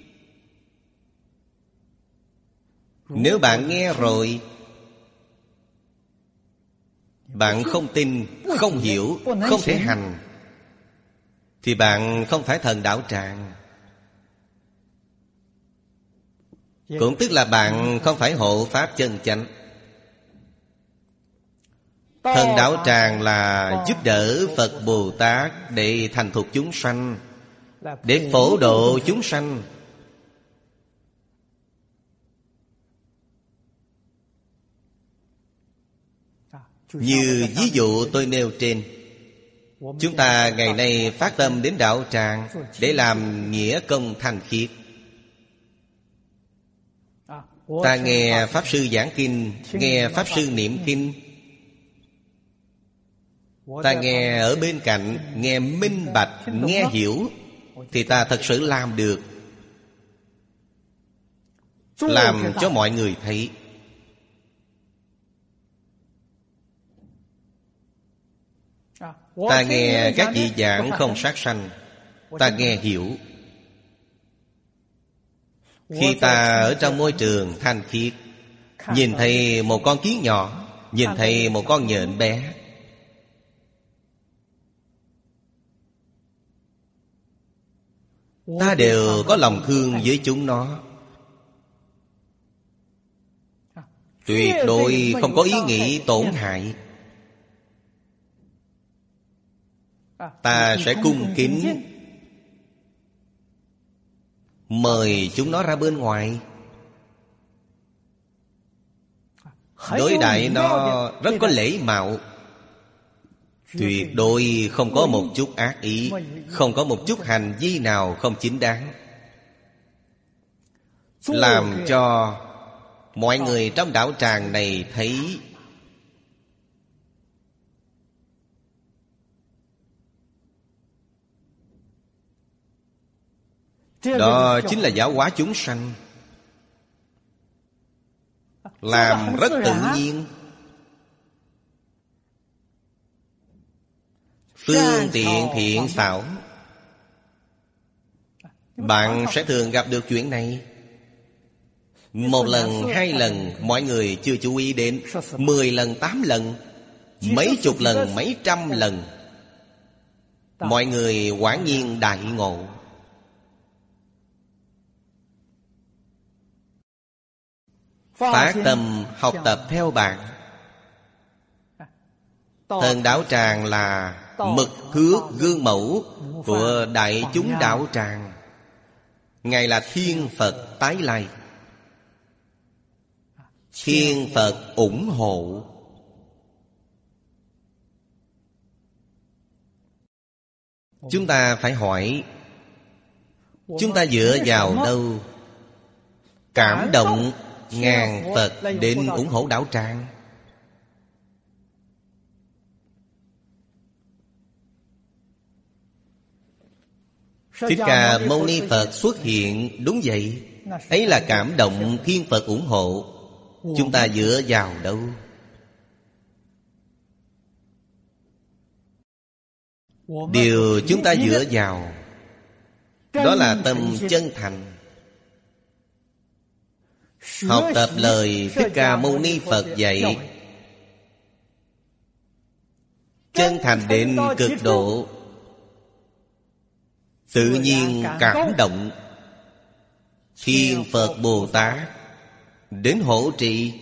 Nếu bạn nghe rồi, bạn không tin, không hiểu, không thể hành, thì bạn không phải thần đạo tràng. Cũng tức là bạn không phải hộ Pháp chân chánh. Thần đạo tràng là giúp đỡ Phật Bồ Tát để thành thục chúng sanh, để phổ độ chúng sanh. Như ví dụ tôi nêu trên, chúng ta ngày nay phát tâm đến đạo tràng để làm nghĩa công thanh khiết. Ta nghe Pháp Sư giảng kinh, nghe Pháp Sư niệm kinh, ta nghe ở bên cạnh, nghe minh bạch, nghe hiểu, thì ta thật sự làm được, làm cho mọi người thấy. Ta nghe các vị giảng không sát sanh, ta nghe hiểu. Khi ta ở trong môi trường thanh khiết, nhìn thấy một con kiến nhỏ, nhìn thấy một con nhện bé, ta đều có lòng thương với chúng nó. Tuyệt đối không có ý nghĩ tổn hại. Ta sẽ cung kính mời chúng nó ra bên ngoài, đối đãi nó rất có lễ mạo. Tuyệt đối không có một chút ác ý, không có một chút hành vi nào không chính đáng, làm cho mọi người trong đạo tràng này thấy. Đó chính là giáo hóa chúng sanh, làm rất tự nhiên. Phương tiện thiện xảo. Bạn sẽ thường gặp được chuyện này. Một lần, hai lần mọi người chưa chú ý đến, 10 lần, 8 lần, mấy chục lần, mấy trăm lần, mọi người quả nhiên đại ngộ. Phát tâm học tập theo bạn. Thần đạo tràng là mực thước gương mẫu của đại chúng đạo tràng. Ngài là Thiên Phật tái lai. Thiên Phật ủng hộ. Chúng ta phải hỏi, chúng ta dựa vào đâu cảm động ngàn Phật đến ủng hộ đạo tràng? Thích Ca Mâu Ni Phật xuất hiện đúng vậy. Ấy là cảm động Thiên Phật ủng hộ. Chúng ta dựa vào đâu? Điều chúng ta dựa vào đó là tâm chân thành. Học tập lời Thích Ca Mâu Ni Phật dạy, chân thành đến cực độ, tự nhiên cảm động. Thiên Phật Bồ Tát đến hỗ trì.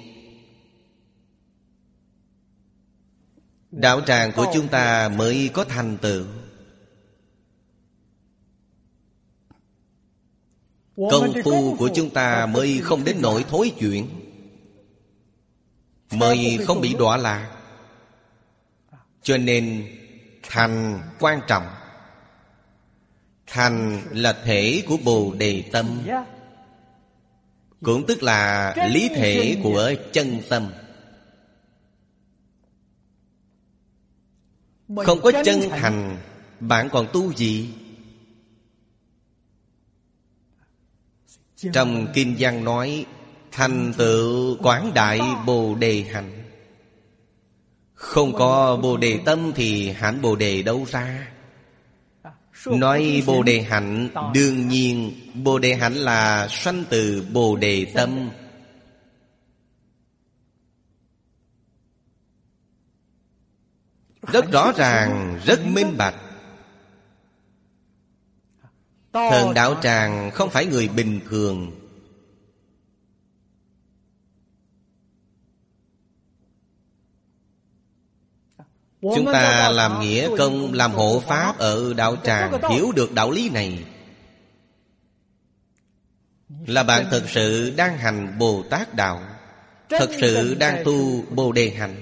Đạo tràng của chúng ta mới có thành tựu. Công phu của chúng ta mới không đến nỗi thối chuyển, mới không bị đọa lạc. Cho nên thành quan trọng. Thành là thể của Bồ Đề tâm, cũng tức là lý thể của chân tâm. Không có chân thành, bạn còn tu gì? Trong kinh văn nói, thành tựu quảng đại Bồ Đề hạnh. Không có Bồ Đề tâm thì hạnh Bồ Đề đâu ra? Nói Bồ Đề hạnh, đương nhiên Bồ Đề hạnh là sanh từ Bồ Đề tâm. Rất rõ ràng, rất minh bạch. Thần đạo tràng không phải người bình thường. Chúng ta làm nghĩa công, làm hộ pháp ở đạo tràng, hiểu được đạo lý này, là bạn thật sự đang hành Bồ Tát Đạo, thật sự đang tu Bồ Đề Hạnh.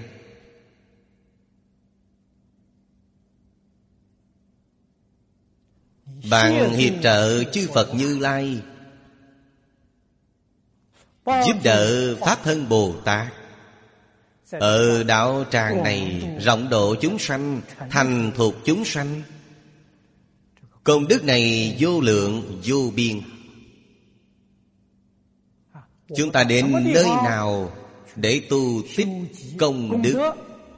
Bạn hiệp trợ chư Phật Như Lai, giúp đỡ Pháp Thân Bồ Tát ở đạo tràng này rộng độ chúng sanh, thành thuộc chúng sanh. Công đức này vô lượng vô biên. Chúng ta đến nơi nào để tu tích công đức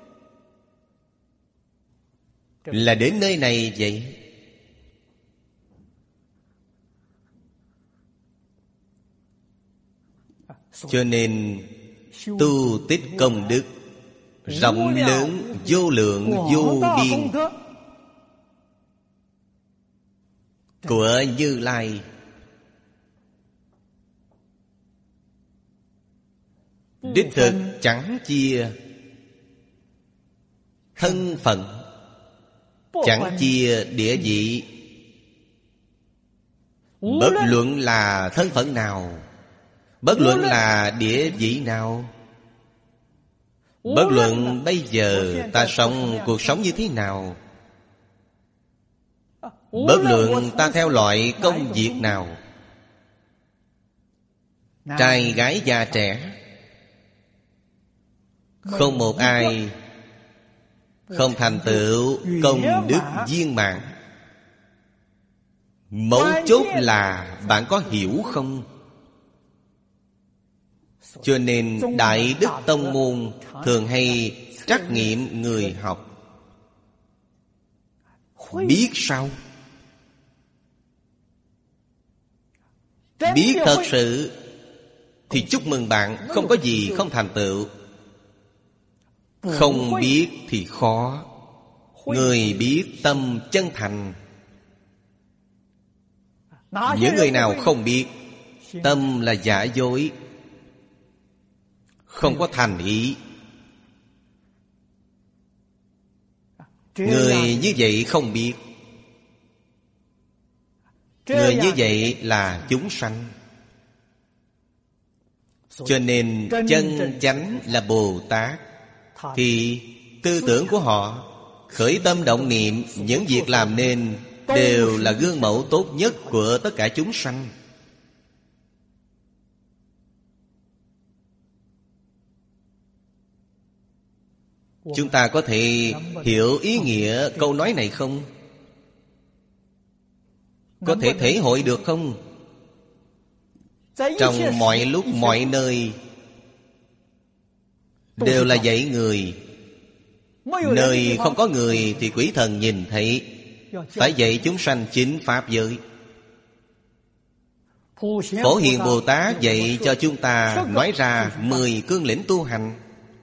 là đến nơi này vậy. Cho nên tu tích công đức rộng lớn vô lượng vô biên của Như Lai, đích thực chẳng chia thân phận, chẳng chia địa vị. Bất luận là thân phận nào, bất luận là địa vị nào, bất luận bây giờ ta sống cuộc sống như thế nào, bất luận ta theo loại công việc nào, trai gái già trẻ, không một ai không thành tựu công đức viên mãn. Mấu chốt là bạn có hiểu không? Cho nên Đại Đức Tông Môn thường hay trắc nghiệm người học. Biết sao? Biết thật sự thì chúc mừng bạn, không có gì không thành tựu. Không biết thì khó. Người biết tâm chân thành. Những người nào không biết, tâm là giả dối, không có thành ý. Người như vậy không biết. Người như vậy là chúng sanh. Cho nên chân chánh là Bồ Tát, thì tư tưởng của họ khởi tâm động niệm, những việc làm nên đều là gương mẫu tốt nhất của tất cả chúng sanh. Chúng ta có thể hiểu ý nghĩa câu nói này không? Có thể thể hội được không? Trong mọi lúc mọi nơi đều là dạy người. Nơi không có người thì quỷ thần nhìn thấy. Phải dạy chúng sanh chính pháp giới. Phổ Hiền Bồ Tát dạy cho chúng ta nói ra 10 cương lĩnh tu hành.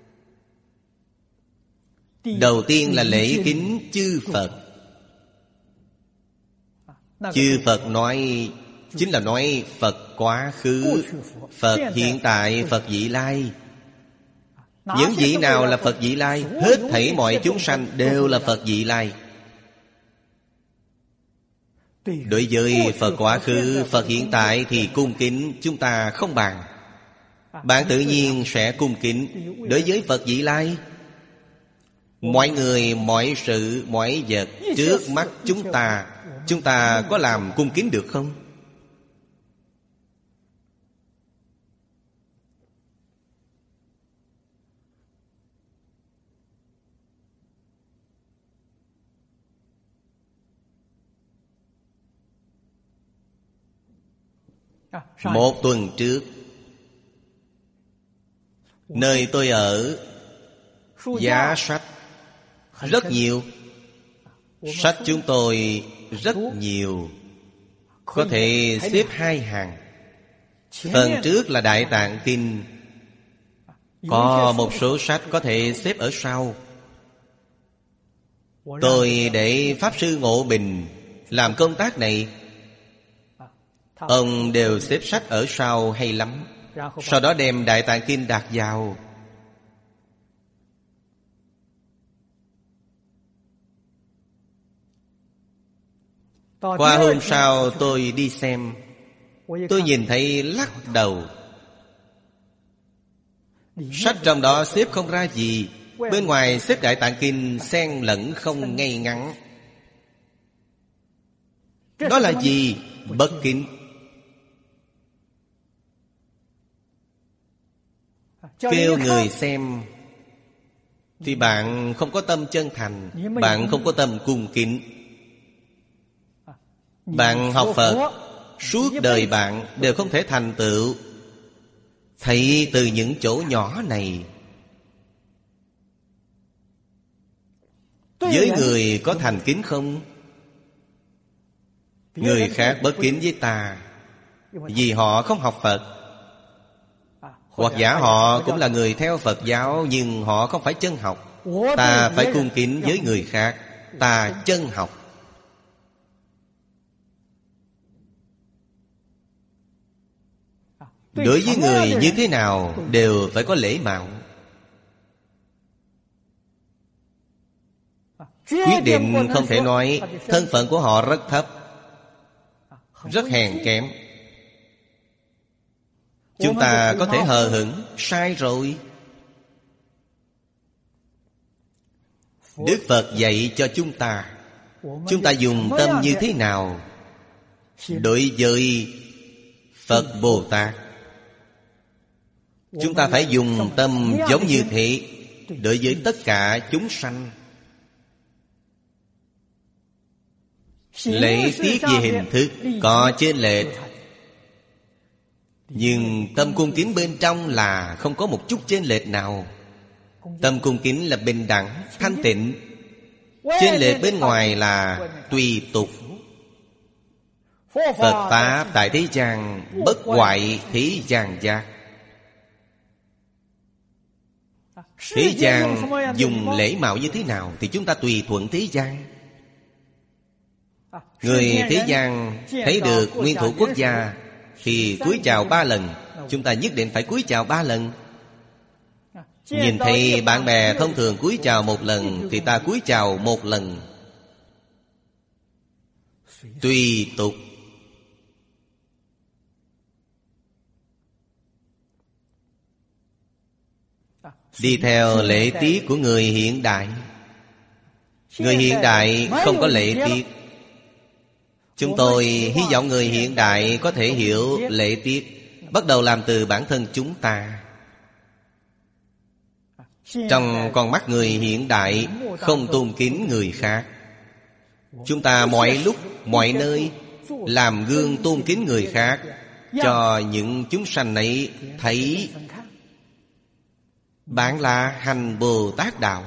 Đầu tiên là lễ kính chư Phật. Chư Phật nói chính là nói Phật quá khứ, Phật hiện tại, Phật vị lai. Những vị nào là Phật vị lai? Hết thảy mọi chúng sanh đều là Phật vị lai. Đối với Phật quá khứ, Phật hiện tại thì cung kính chúng ta không bàn. Bạn tự nhiên sẽ cung kính. Đối với Phật vị lai, mọi người, mọi sự, mọi vật trước mắt chúng ta có làm cung kính được không? Một tuần trước, nơi tôi ở, giá sách rất nhiều. Sách chúng tôi rất nhiều, có thể xếp 2 hàng. Phần trước là Đại Tạng Kinh, có một số sách có thể xếp ở sau. Tôi để Pháp Sư Ngộ Bình làm công tác này. Ông đều xếp sách ở sau hay lắm. Sau đó đem Đại Tạng Kinh đặt vào. Qua hôm sau tôi đi xem, Tôi nhìn thấy lắc đầu. Sách trong đó xếp không ra gì. Bên ngoài xếp Đại Tạng Kinh xen lẫn không ngay ngắn. Đó là gì? Bất kính. Kêu người xem thì bạn không có tâm chân thành, bạn không có tâm cung kính. Bạn học Phật suốt đời bạn đều không thể thành tựu. Thấy từ những chỗ nhỏ này. Với người có thành kính không? Người khác bất kính với ta vì họ không học Phật. Hoặc giả họ cũng là người theo Phật giáo, nhưng họ không phải chân học. Ta phải cung kính với người khác. Ta chân học. Đối với người như thế nào đều phải có lễ mạo. Quyết định không thể nói thân phận của họ rất thấp, rất hèn kém. Chúng ta có thể hờ hững. Sai rồi. Đức Phật dạy cho chúng ta dùng tâm như thế nào đối với Phật Bồ Tát. Chúng ta phải dùng tâm giống như thế đối với tất cả chúng sanh. Lễ tiết về hình thức có chênh lệch, nhưng tâm cung kính bên trong là không có một chút chênh lệch nào. Tâm cung kính là bình đẳng, thanh tịnh. Chênh lệch bên ngoài là tùy tục. Phật Pháp tại thế gian bất hoại thế gian giác. Thế gian dùng lễ mạo như thế nào thì chúng ta tùy thuận thế gian. Người thế gian thấy được nguyên thủ quốc gia thì cúi chào 3 lần. Chúng ta nhất định phải cúi chào 3 lần. Nhìn thấy bạn bè thông thường cúi chào 1 lần thì ta cúi chào 1 lần. Tùy tục. Đi theo lễ tiết của người hiện đại. Người hiện đại không có lễ tiết. Chúng tôi hy vọng người hiện đại có thể hiểu lễ tiết, bắt đầu làm từ bản thân chúng ta. Trong con mắt người hiện đại không tôn kính người khác. Chúng ta mọi lúc, mọi nơi làm gương tôn kính người khác, cho những chúng sanh ấy thấy bạn là hành Bồ Tát đạo.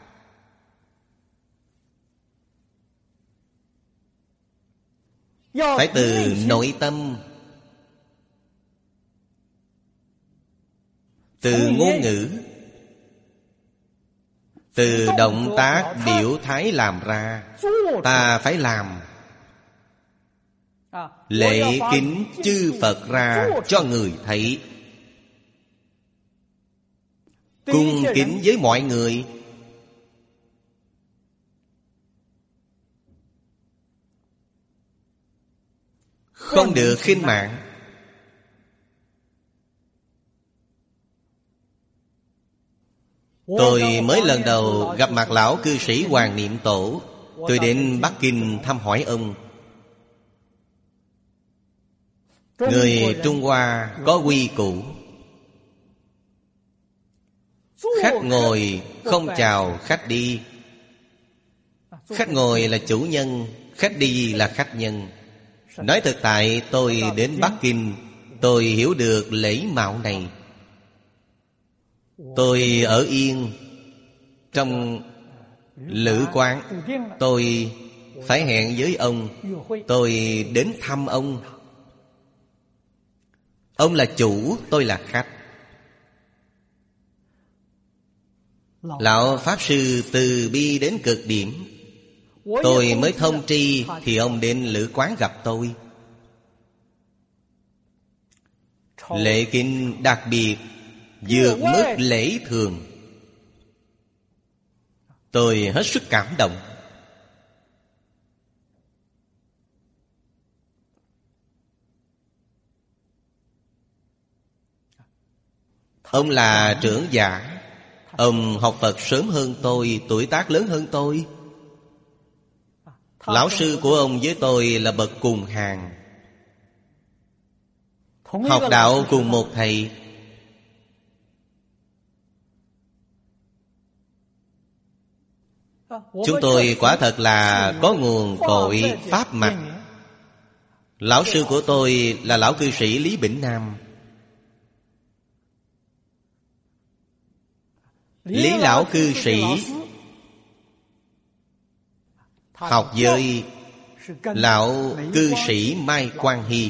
Phải từ nội tâm, từ ngôn ngữ, từ động tác biểu thái làm ra. Ta phải làm lễ kính chư Phật ra cho người thấy. Cung kính với mọi người. Không được khinh mạn. Tôi mới lần đầu gặp mặt lão cư sĩ Hoàng Niệm Tổ. Tôi đến Bắc Kinh thăm hỏi ông. Người Trung Hoa có quy củ. Khách ngồi không chào khách đi. Khách ngồi là chủ nhân, khách đi là khách nhân. Nói thực tại tôi đến Bắc Kinh, tôi hiểu được lễ mạo này. Tôi ở Yên, trong lữ quán, tôi phải hẹn với ông. Tôi đến thăm ông. Ông là chủ, tôi là khách. Lão Pháp Sư từ bi đến cực điểm. Tôi mới thông tri thì ông đến lữ quán gặp tôi. Lễ kính đặc biệt vượt mức lễ thường. Tôi hết sức cảm động. Ông là trưởng giả. Ông học Phật sớm hơn tôi, tuổi tác lớn hơn tôi. Lão sư của ông với tôi là bậc cùng hàng, học đạo cùng một thầy. Chúng tôi quả thật là có nguồn cội pháp mạch. Lão sư của tôi là lão cư sĩ Lý Bỉnh Nam. Lý lão cư sĩ học với lão cư sĩ Mai Quang Hy.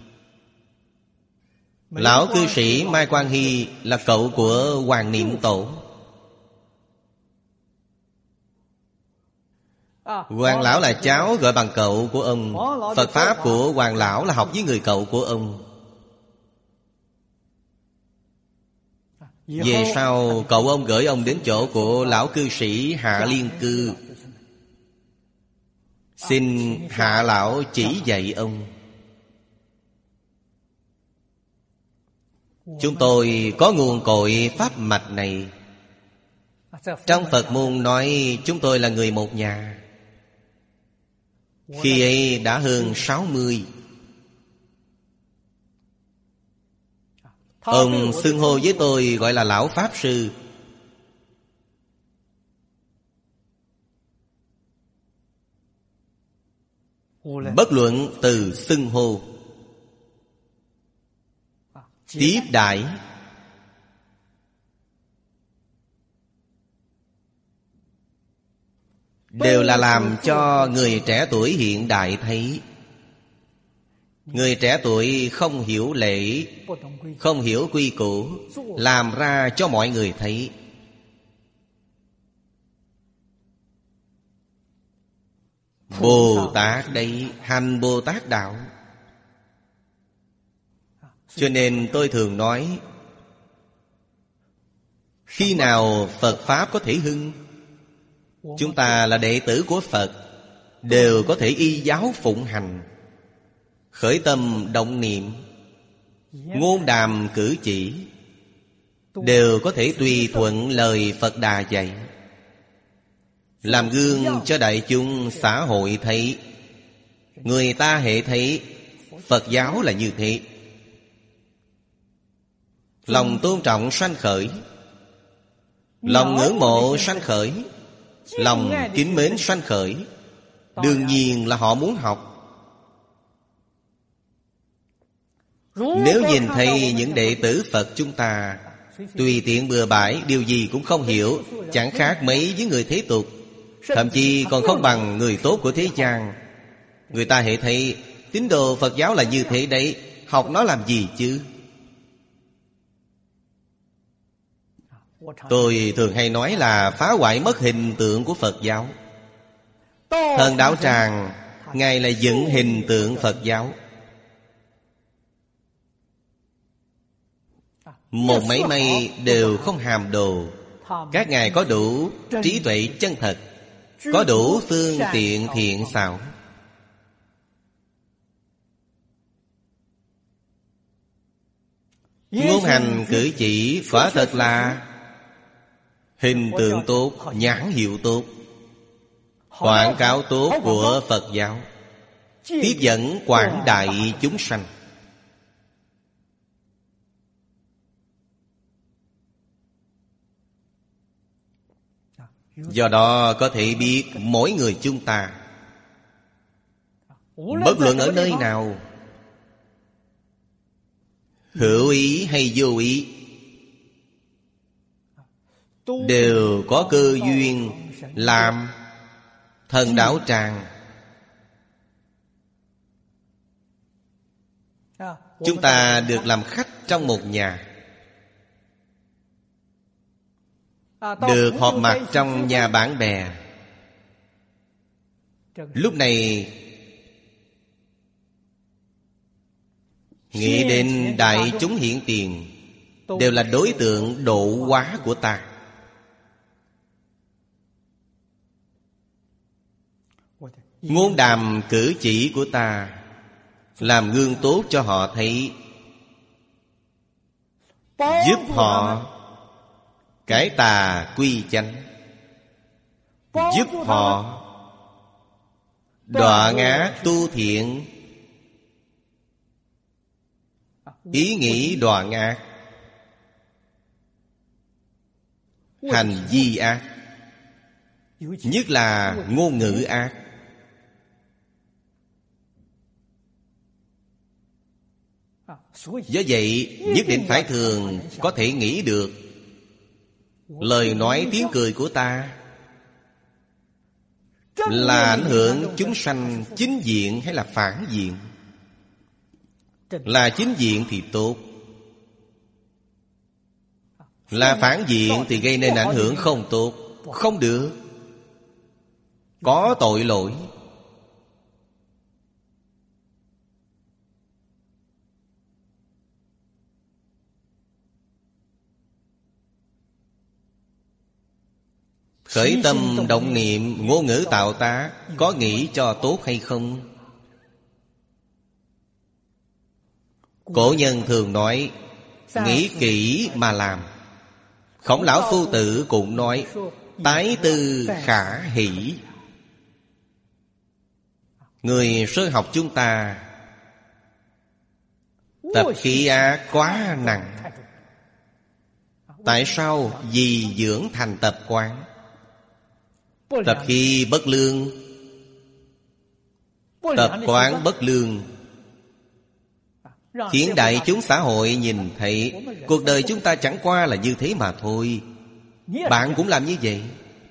Lão cư sĩ Mai Quang Hy là cậu của Hoàng Niệm Tổ. Hoàng lão là cháu gọi bằng cậu của ông. Phật pháp của Hoàng lão là học với người cậu của ông. Về sau cậu ông gửi ông đến chỗ của lão cư sĩ Hạ Liên Cư, xin Hạ lão chỉ dạy ông. Chúng tôi có nguồn cội pháp mạch này. Trong Phật môn nói chúng tôi là người một nhà. Khi ấy đã hơn 60. Ông xưng hô với tôi gọi là lão Pháp Sư. Bất luận từ xưng hô, tiếp đãi, đều là làm cho người trẻ tuổi hiện đại thấy. Người trẻ tuổi không hiểu lễ, không hiểu quy củ, làm ra cho mọi người thấy. Bồ Tát đấy, hành Bồ Tát đạo. Cho nên tôi thường nói, khi nào Phật Pháp có thể hưng, chúng ta là đệ tử của Phật, đều có thể y giáo phụng hành, khởi tâm động niệm, ngôn đàm cử chỉ, đều có thể tùy thuận lời Phật Đà dạy, làm gương cho đại chúng xã hội thấy. Người ta hệ thấy Phật giáo là như thế. Lòng tôn trọng sanh khởi, lòng ngưỡng mộ sanh khởi, lòng kính mến sanh khởi. Đương nhiên là họ muốn học. Nếu nhìn thấy những đệ tử Phật chúng ta tùy tiện bừa bãi, điều gì cũng không hiểu, chẳng khác mấy với người thế tục, thậm chí còn không bằng người tốt của thế gian. Người ta hệ thấy tín đồ Phật giáo là như thế đấy, học nó làm gì chứ? Tôi thường hay nói là phá hoại mất hình tượng của Phật giáo. Thần Đạo Tràng, Ngài là dựng hình tượng Phật giáo. Một mảy may đều không hàm đồ. Các ngài có đủ trí tuệ chân thật, có đủ phương tiện thiện xảo. Ngôn hành cử chỉ quả thật là hình tượng tốt, nhãn hiệu tốt, quảng cáo tốt của Phật giáo, tiếp dẫn quảng đại chúng sanh. Do đó có thể biết mỗi người chúng ta, bất luận ở nơi nào, hữu ý hay vô ý, đều có cơ duyên làm Thần Đạo Tràng. Chúng ta được làm khách trong một nhà, được họp mặt trong nhà bạn bè. Lúc này nghĩ đến đại chúng hiện tiền, đều là đối tượng độ hóa của ta. Ngôn đàm cử chỉ của ta làm gương tốt cho họ thấy, giúp họ cải tà quy chánh, giúp họ đọa ngã tu thiện. Ý nghĩ đọa ngã, hành vi ác, nhất là ngôn ngữ ác. Do vậy nhất định phải thường có thể nghĩ được lời nói tiếng cười của ta là ảnh hưởng chúng sanh chính diện hay là phản diện. Là chính diện thì tốt, là phản diện thì gây nên ảnh hưởng không tốt. Không được, có tội lỗi. Khởi tâm động niệm, ngôn ngữ tạo tác, có nghĩ cho tốt hay không? Cổ nhân thường nói nghĩ kỹ mà làm. Khổng lão phu tử cũng nói tái tư khả hỷ. Người sơ học chúng ta tập khí ác quá nặng. Tại sao? Vì dưỡng thành tập quán. Tập khí bất lương, tập quán bất lương, khiến đại chúng xã hội nhìn thấy cuộc đời chúng ta chẳng qua là như thế mà thôi. Bạn cũng làm như vậy.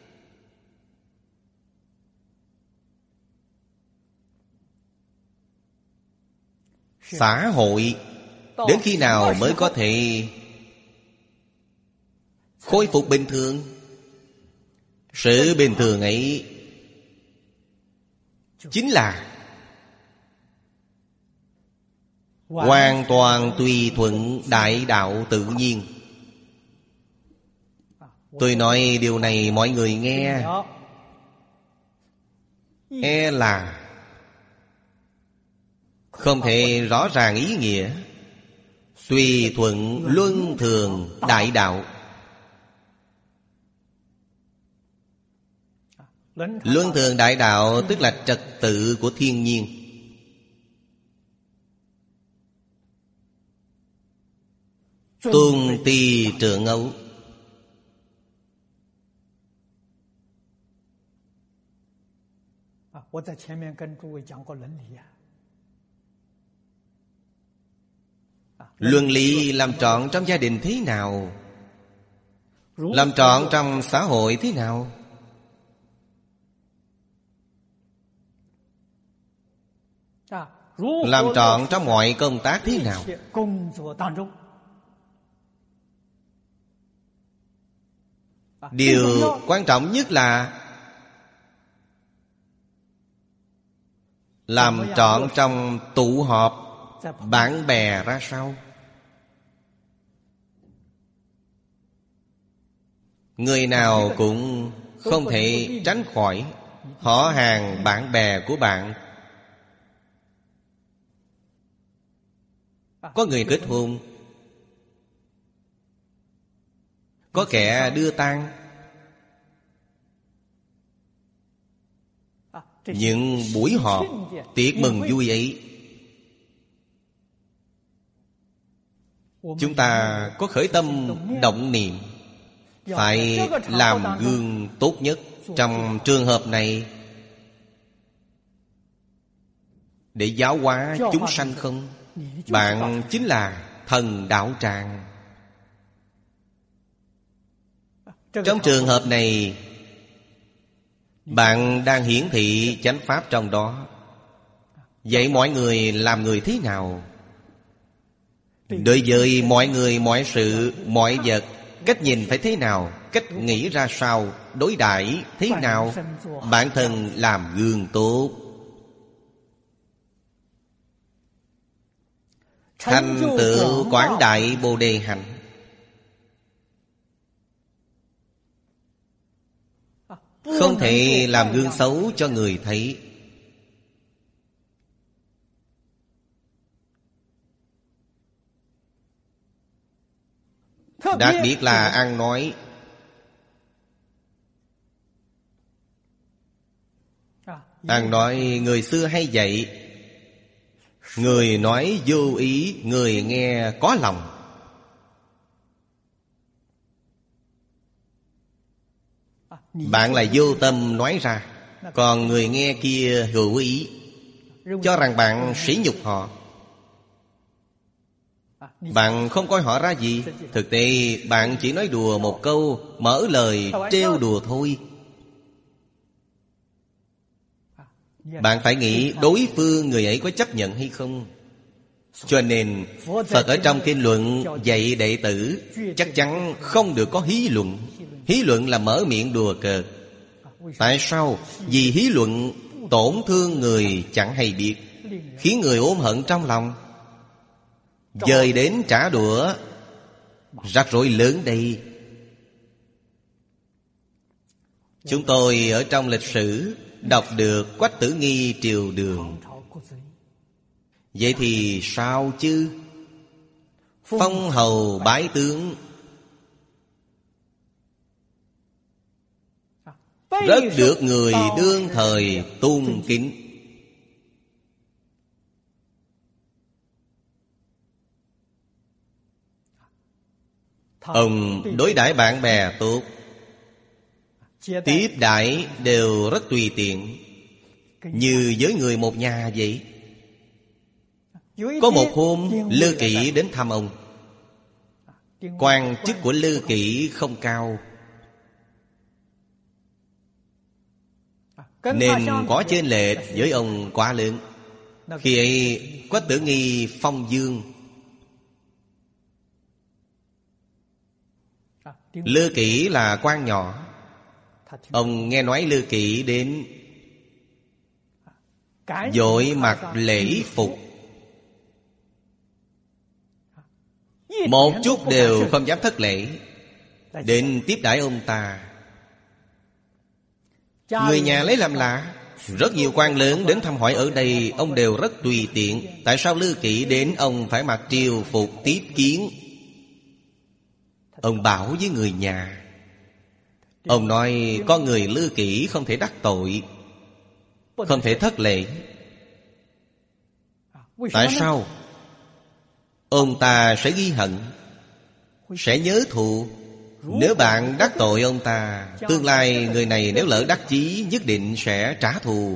Xã hội đến khi nào mới có thể khôi phục bình thường? Sự bình thường ấy chính là hoàn toàn tùy thuận đại đạo tự nhiên. Tôi nói điều này mọi người nghe e là không thể rõ ràng ý nghĩa. Tùy thuận luân thường đại đạo. Luân thường đại đạo tức là trật tự của thiên nhiên. Tôn ti trượng ấu. Luân lý làm trọn trong gia đình thế nào? Làm trọn trong xã hội thế nào? Làm trọn trong mọi công tác thế nào? Điều quan trọng nhất là làm trọn trong tụ họp bạn bè ra sao? Người nào cũng không thể tránh khỏi họ hàng bạn bè của bạn. Có người kết hôn, có kẻ đưa tang. Những buổi họp tiệc mừng vui ấy, chúng ta có khởi tâm động niệm phải làm gương tốt nhất. Trong trường hợp này để giáo hóa chúng sanh không? Bạn chính là thần đạo tràng. Trong trường hợp này, bạn đang hiển thị chánh pháp trong đó. Vậy mọi người làm người thế nào? Đối với mọi người, mọi sự, mọi vật, cách nhìn phải thế nào? Cách nghĩ ra sao? Đối đãi thế nào? Bản thân làm gương tốt, thành tựu quảng đại Bồ Đề hạnh. Không thể làm gương xấu cho người thấy. Đặc biệt là ăn nói. Ăn nói người xưa hay dạy: người nói vô ý, người nghe có lòng. Bạn là vô tâm nói ra, còn người nghe kia hữu ý, cho rằng bạn sỉ nhục họ. Bạn không coi họ ra gì. Thực tế bạn chỉ nói đùa một câu, mở lời trêu đùa thôi. Bạn phải nghĩ đối phương người ấy có chấp nhận hay không. Cho nên Phật ở trong kinh luận dạy đệ tử chắc chắn không được có hí luận. Hí luận là mở miệng đùa cợt. Tại sao? Vì hí luận tổn thương người chẳng hay biết, khiến người ôm hận trong lòng, dời đến trả đũa, rắc rối lớn đây. Chúng tôi ở trong lịch sử đọc được Quách Tử Nghi triều Đường. Vậy thì sao chứ? Phong hầu bái tướng, rất được người đương thời tôn kính. Ông đối đãi bạn bè tốt, tiếp đãi đều rất tùy tiện, như với người một nhà vậy. Có một hôm Lư Kỉ đến thăm ông. Quan chức của Lư Kỉ không cao, nên có chênh lệch với ông quá lớn. Khi ấy Quách Tử Nghi phong dương, Lư Kỉ là quan nhỏ. Ông nghe nói Lư Kỉ đến, vội mặc lễ phục, một chút đều không dám thất lễ, đến tiếp đãi ông ta. Người nhà lấy làm lạ. Rất nhiều quan lớn đến thăm hỏi ở đây, ông đều rất tùy tiện. Tại sao Lư Kỉ đến ông phải mặc triều phục tiếp kiến? Ông bảo với người nhà. Ông nói con người Lư Kỉ không thể đắc tội, không thể thất lễ. Tại sao? Ông ta sẽ ghi hận, sẽ nhớ thù. Nếu bạn đắc tội ông ta, tương lai người này nếu lỡ đắc chí, nhất định sẽ trả thù.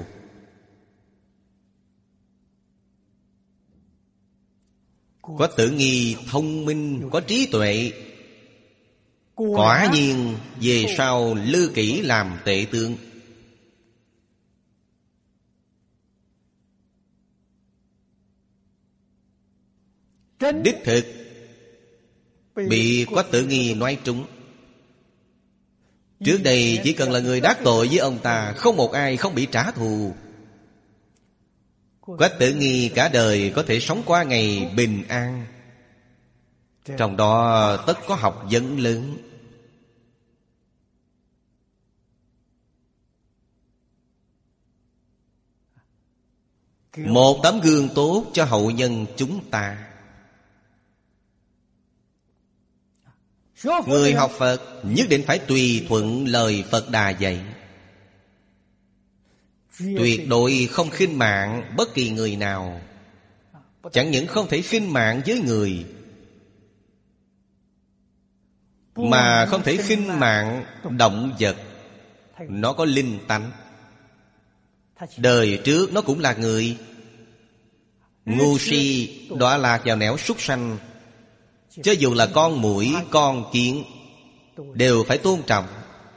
Quách Tử Nghi thông minh, có trí tuệ. Quả nhiên về sau Lư Kỉ làm tể tướng. Đích thực bị Quách Tử Nghi nói trúng. Trước đây chỉ cần là người đắc tội với ông ta, không một ai không bị trả thù. Quách Tử Nghi cả đời có thể sống qua ngày bình an, trong đó tất có học vấn lớn. Một tấm gương tốt cho hậu nhân chúng ta. Người học Phật nhất định phải tùy thuận lời Phật Đà dạy, tuyệt đối không khinh mạng bất kỳ người nào. Chẳng những không thể khinh mạng với người, mà không thể khinh mạng động vật. Nó có linh tánh. Đời trước nó cũng là người. Ngu si đọa lạc vào nẻo súc sanh, cho dù là con muỗi, con kiến, đều phải tôn trọng,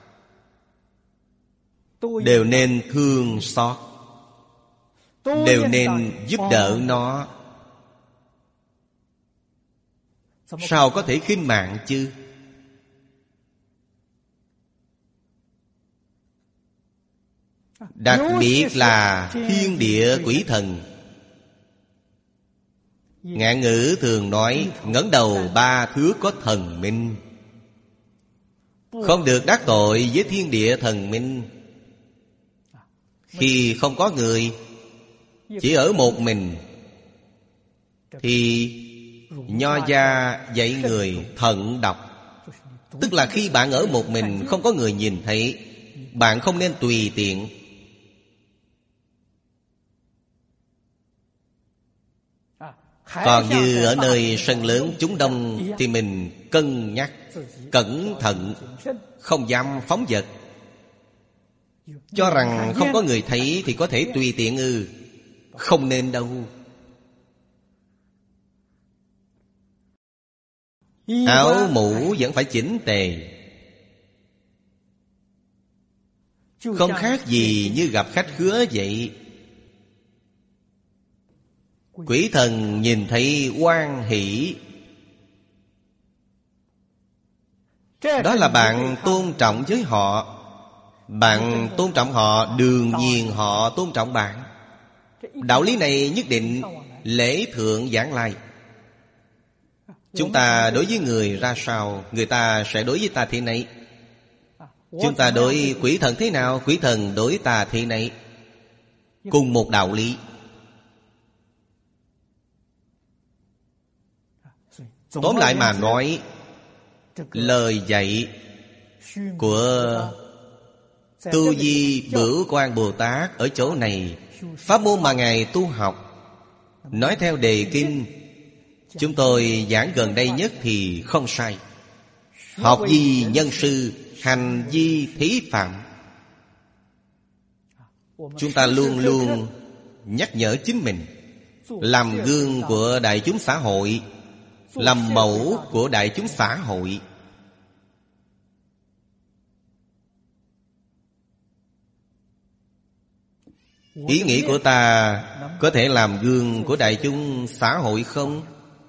đều nên thương xót, đều nên giúp đỡ nó. Sao có thể khinh mạng chứ? Đặc biệt là thiên địa quỷ thần. Ngạn ngữ thường nói ngẩng đầu 3 thước có thần minh. Không được đắc tội với thiên địa thần minh. Khi không có người, chỉ ở một mình, thì Nho gia dạy người thận độc. Tức là khi bạn ở một mình, không có người nhìn thấy, bạn không nên tùy tiện. Còn như ở nơi sân lớn chúng đông thì mình cân nhắc, cẩn thận, không dám phóng dật. Cho rằng không có người thấy thì có thể tùy tiện ư? Không nên đâu. Áo mũ vẫn phải chỉnh tề, không khác gì như gặp khách khứa vậy. Quỷ thần nhìn thấy hoan hỷ, đó là bạn tôn trọng với họ. Bạn tôn trọng họ, đương nhiên họ tôn trọng bạn. Đạo lý này nhất định lễ thượng vãng lai. Chúng ta đối với người ra sao, người ta sẽ đối với ta thế này. Chúng ta đối quỷ thần thế nào, quỷ thần đối ta thế này. Cùng một đạo lý. Tóm lại mà nói, lời dạy của Tu Di Bửu Quan Bồ Tát ở chỗ này, pháp môn mà Ngài tu học, nói theo đề kinh, chúng tôi giảng gần đây nhất thì không sai. Học vi nhân sư, hành vi thí phạm. Chúng ta luôn luôn nhắc nhở chính mình, làm gương của đại chúng xã hội, làm mẫu của đại chúng xã hội. Ý nghĩ của ta có thể làm gương của đại chúng xã hội không?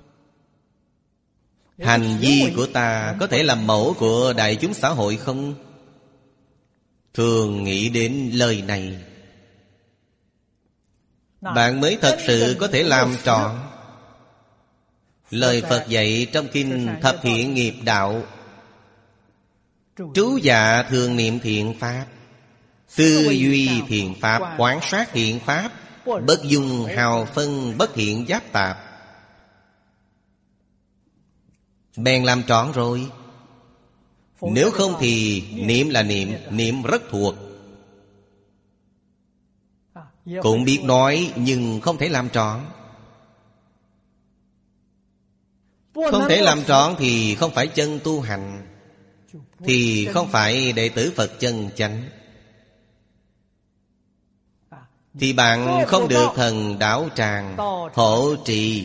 Hành vi của ta có thể làm mẫu của đại chúng xã hội không? Thường nghĩ đến lời này, bạn mới thật sự có thể làm trọn lời Phật dạy trong kinh Thập Thiện Nghiệp Đạo. Trú dạ thường niệm thiện pháp, tư duy thiện pháp, quán sát thiện pháp, bất dung hào phân, bất thiện giáp tạp. Bèn làm trọn rồi. Nếu không thì niệm là niệm, niệm rất thuộc. Cũng biết nói nhưng không thể làm trọn. Không thể làm trọn thì không phải chân tu hành, thì không phải đệ tử Phật chân chánh. Thì bạn không được thần đạo tràng hộ trì.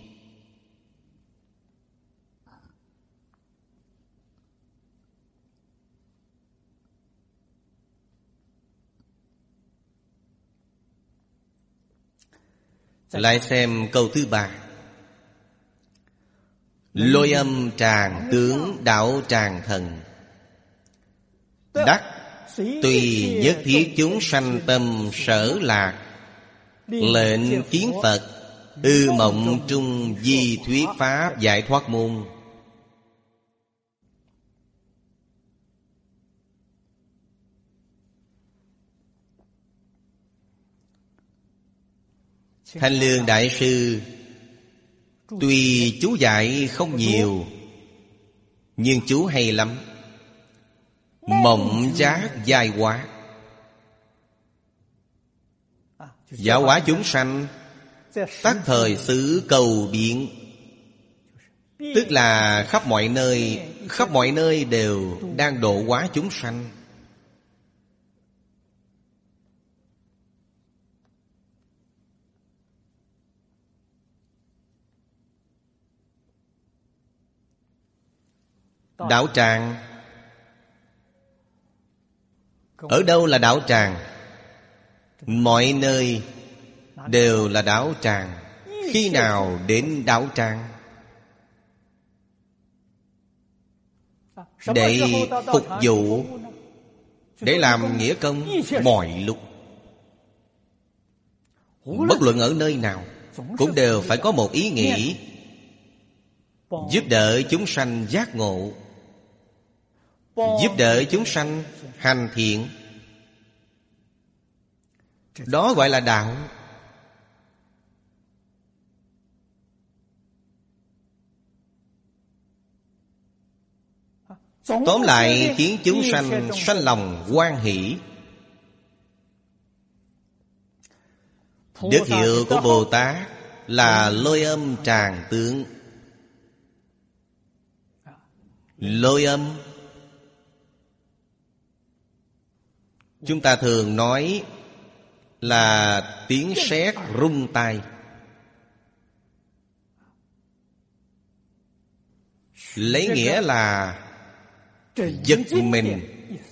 Lại xem câu thứ 3. Lôi âm tràng tướng đạo tràng thần, đắc tùy nhất thiết chúng sanh tâm sở lạc, lệnh kiến Phật ư mộng trung di thuyết pháp giải thoát môn. Thanh Lương Đại Sư tuy chú dạy không nhiều, nhưng chú hay lắm. Mộng giác giai hóa, giáo hóa chúng sanh, tắc thời xứ cầu biện. Tức là khắp mọi nơi đều đang độ hóa chúng sanh. Đạo tràng, ở đâu là đạo tràng? Mọi nơi đều là đạo tràng. Khi nào đến đạo tràng? Để phục vụ, để làm nghĩa công mọi lúc. Bất luận ở nơi nào cũng đều phải có một ý nghĩ giúp đỡ chúng sanh giác ngộ, giúp đỡ chúng sanh hành thiện. Đó gọi là đạo. Tóm lại khiến chúng sanh sanh lòng hoan hỷ. Đức hiệu của Bồ Tát là lôi âm tràng tướng. Lôi âm chúng ta thường nói là tiếng sét rung tai. Lấy nghĩa là giật mình.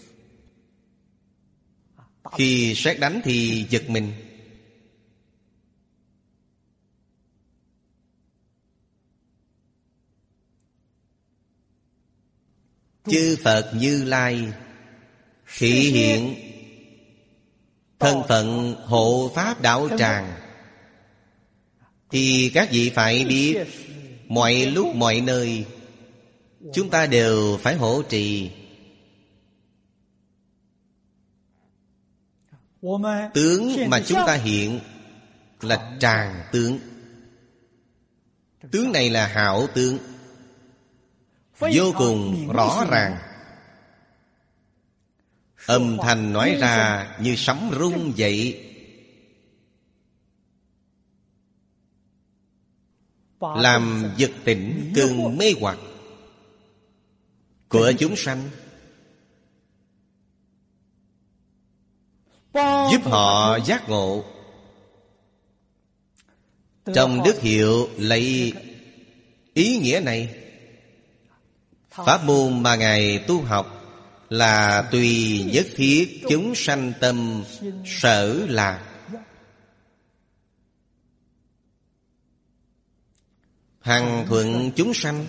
Khi sét đánh thì giật mình. Chư Phật Như Lai thị hiện thân phận hộ pháp đạo tràng, thì các vị phải biết mọi lúc mọi nơi chúng ta đều phải hộ trì. Tướng mà chúng ta hiện là tràng tướng. Tướng này là hảo tướng, vô cùng rõ ràng. Âm thanh nói ra như sấm rung dậy, làm giật tỉnh cơn mê hoặc của chúng sanh, giúp họ giác ngộ. Trong đức hiệu lấy ý nghĩa này, pháp môn mà Ngài tu học là tùy nhất thiết chúng sanh tâm sở lạc. Hằng thuận chúng sanh.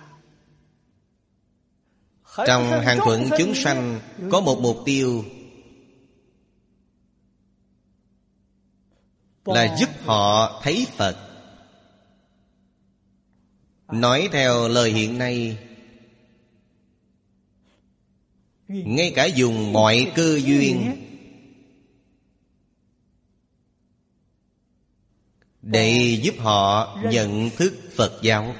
Trong hằng thuận chúng sanh có một mục tiêu là giúp họ thấy Phật. Nói theo lời hiện nay, ngay cả dùng mọi cơ duyên để giúp họ nhận thức Phật giáo.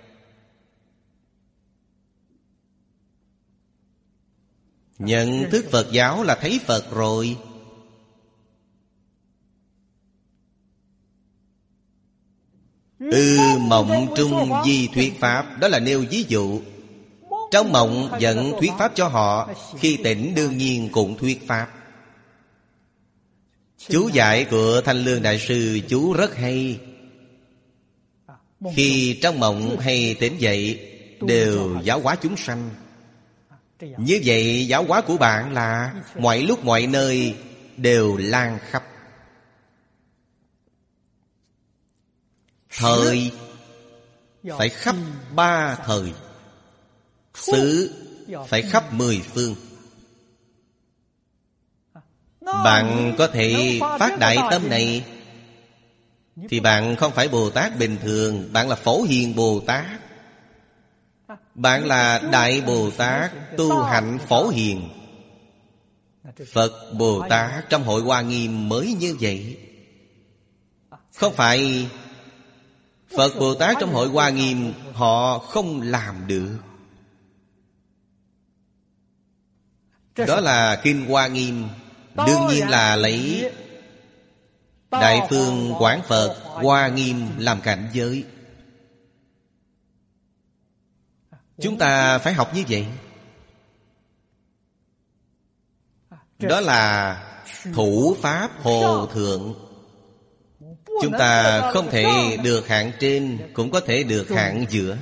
Nhận thức Phật giáo là thấy Phật rồi. Mộng trung di thuyết pháp, đó là nêu ví dụ. Trong mộng dẫn thuyết pháp cho họ, khi tỉnh đương nhiên cũng thuyết pháp. Chú giải của Thanh Lương Đại Sư chú rất hay. Khi trong mộng hay tỉnh dậy đều giáo hóa chúng sanh. Như vậy giáo hóa của bạn là mọi lúc mọi nơi đều lan khắp. Thời phải khắp 3 thời, xứ phải khắp 10 phương. Bạn có thể phát đại tâm này thì bạn không phải Bồ Tát bình thường, bạn là Phổ Hiền Bồ Tát. Bạn là Đại Bồ Tát tu hạnh Phổ Hiền. Phật Bồ Tát trong hội Hoa Nghiêm mới như vậy. Không phải Phật Bồ Tát trong hội Hoa Nghiêm họ không làm được. Đó là Kinh Hoa Nghiêm. Đương nhiên là lấy Đại Phương Quán Phật Hoa Nghiêm làm cảnh giới. Chúng ta phải học như vậy. Đó là thủ pháp hồ thượng. Chúng ta không thể được hạng trên, cũng có thể được hạng giữa.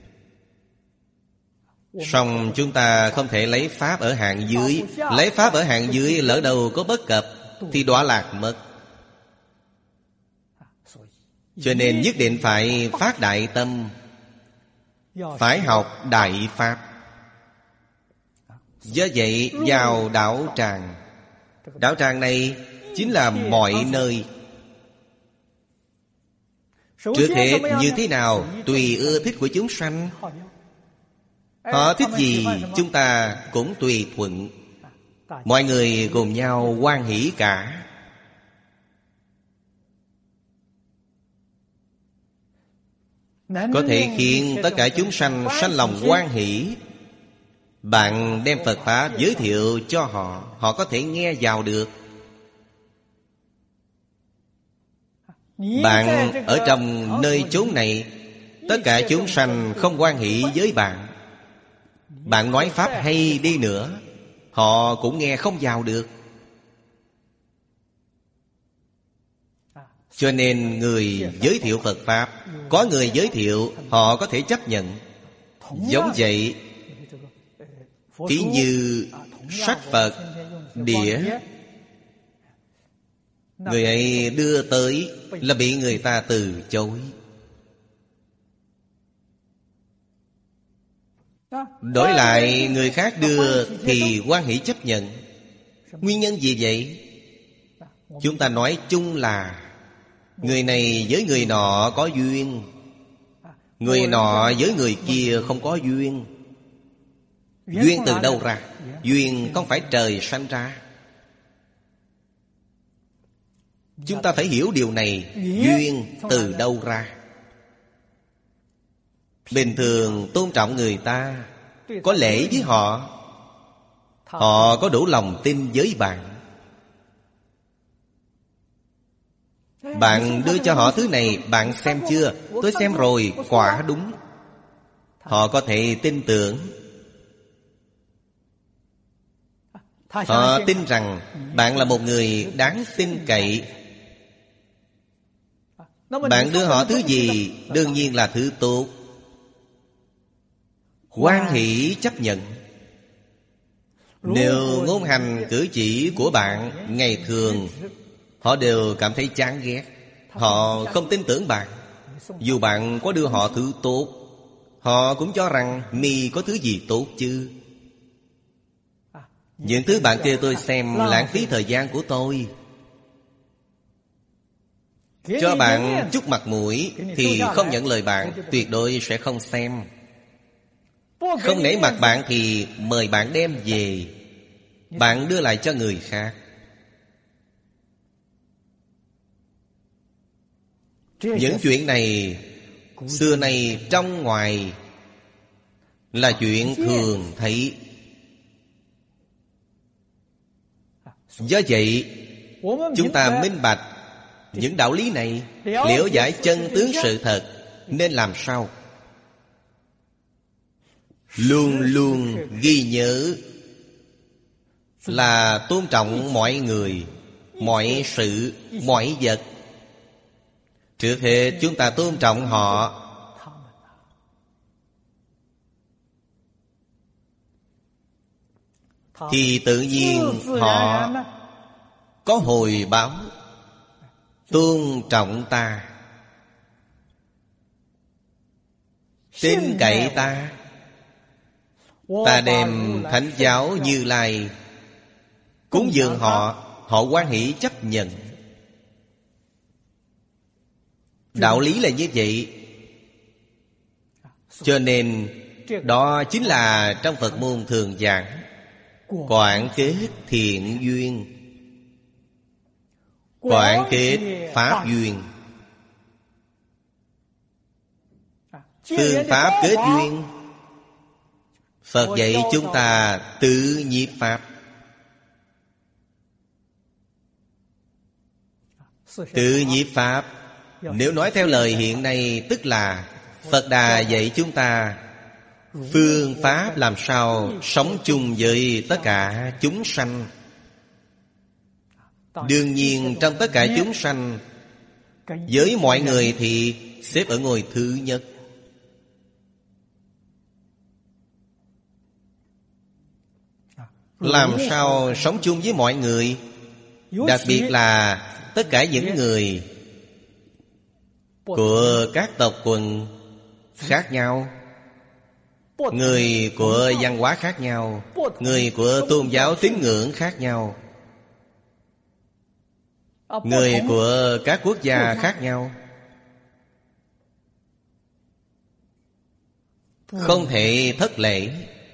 Song chúng ta không thể lấy pháp ở hạng dưới. Lấy pháp ở hạng dưới lỡ đầu có bất cập thì đọa lạc mất. Cho nên nhất định phải phát đại tâm, phải học đại pháp. Do vậy vào đạo tràng. Đạo tràng này chính là mọi nơi. Trước hết như thế nào tùy ưa thích của chúng sanh. Họ thích gì chúng ta cũng tùy thuận. Mọi người cùng nhau hoan hỷ cả. Có thể khiến tất cả chúng sanh sanh lòng hoan hỷ. Bạn đem Phật Pháp giới thiệu cho họ, họ có thể nghe vào được. Bạn ở trong nơi chốn này, tất cả chúng sanh không hoan hỷ với bạn. Bạn nói Pháp hay đi nữa, họ cũng nghe không vào được. Cho nên người giới thiệu Phật Pháp, có người giới thiệu họ có thể chấp nhận. Giống vậy, thí như sách Phật, đĩa, người ấy đưa tới là bị người ta từ chối. Đổi lại người khác đưa thì hoan hỷ chấp nhận. Nguyên nhân gì vậy? Chúng ta nói chung là người này với người nọ có duyên, người nọ với người kia không có duyên. Duyên từ đâu ra? Duyên không phải trời sanh ra. Chúng ta phải hiểu điều này. Duyên từ đâu ra? Bình thường tôn trọng người ta, có lễ với họ, họ có đủ lòng tin với bạn. Bạn đưa cho họ thứ này, bạn xem chưa? Tôi xem rồi, quả đúng. Họ có thể tin tưởng. Họ tin rằng bạn là một người đáng tin cậy. Bạn đưa họ thứ gì, đương nhiên là thứ tốt. Hoan hỷ chấp nhận. Nếu ngôn hành cử chỉ của bạn ngày thường họ đều cảm thấy chán ghét, họ không tin tưởng bạn. Dù bạn có đưa họ thứ tốt, họ cũng cho rằng mi có thứ gì tốt chứ. Những thứ bạn kêu tôi xem lãng phí thời gian của tôi. Cho bạn chút mặt mũi thì không nhận lời bạn, tuyệt đối sẽ không xem. Không nể mặt bạn thì mời bạn đem về, bạn đưa lại cho người khác. Những chuyện này xưa nay trong ngoài là chuyện thường thấy. Do vậy chúng ta minh bạch những đạo lý này, liễu giải chân tướng sự thật, nên làm sao? Luôn luôn ghi nhớ là tôn trọng mọi người, mọi sự, mọi vật. Trước hết chúng ta tôn trọng họ, thì tự nhiên họ có hồi báo tôn trọng ta, tin cậy ta. Ta đem Thánh giáo Như Lai cúng dường họ, họ hoan hỷ chấp nhận. Đạo lý là như vậy. Cho nên đó chính là trong Phật môn thường giảng quảng kết thiện duyên, quảng kết pháp duyên. Phương pháp kết duyên, Phật dạy chúng ta tự nhiếp pháp. Tự nhiếp pháp, nếu nói theo lời hiện nay, tức là Phật Đà dạy chúng ta phương pháp làm sao sống chung với tất cả chúng sanh. Đương nhiên trong tất cả chúng sanh, với mọi người thì xếp ở ngôi thứ nhất. Làm sao sống chung với mọi người, đặc biệt là tất cả những người của các tộc quần khác nhau, người của văn hóa khác nhau, người của tôn giáo tín ngưỡng khác nhau, người của các quốc gia khác nhau. Không thể thất lễ.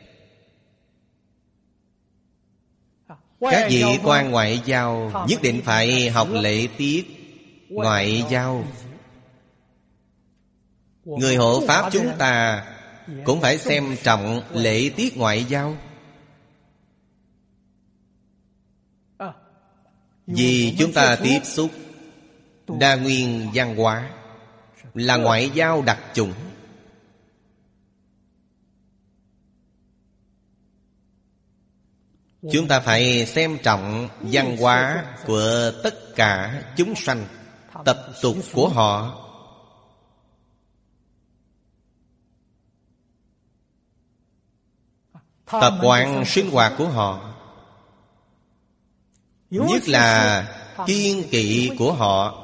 Các vị quan ngoại giao nhất định phải học lễ tiết ngoại giao. Người hộ pháp chúng ta cũng phải xem trọng lễ tiết ngoại giao. Vì chúng ta tiếp xúc đa nguyên văn hóa, là ngoại giao đặc chủng. Chúng ta phải xem trọng văn hóa của tất cả chúng sanh, tập tục của họ. Tập quán sinh hoạt của họ, nhất là kiêng kỵ của họ.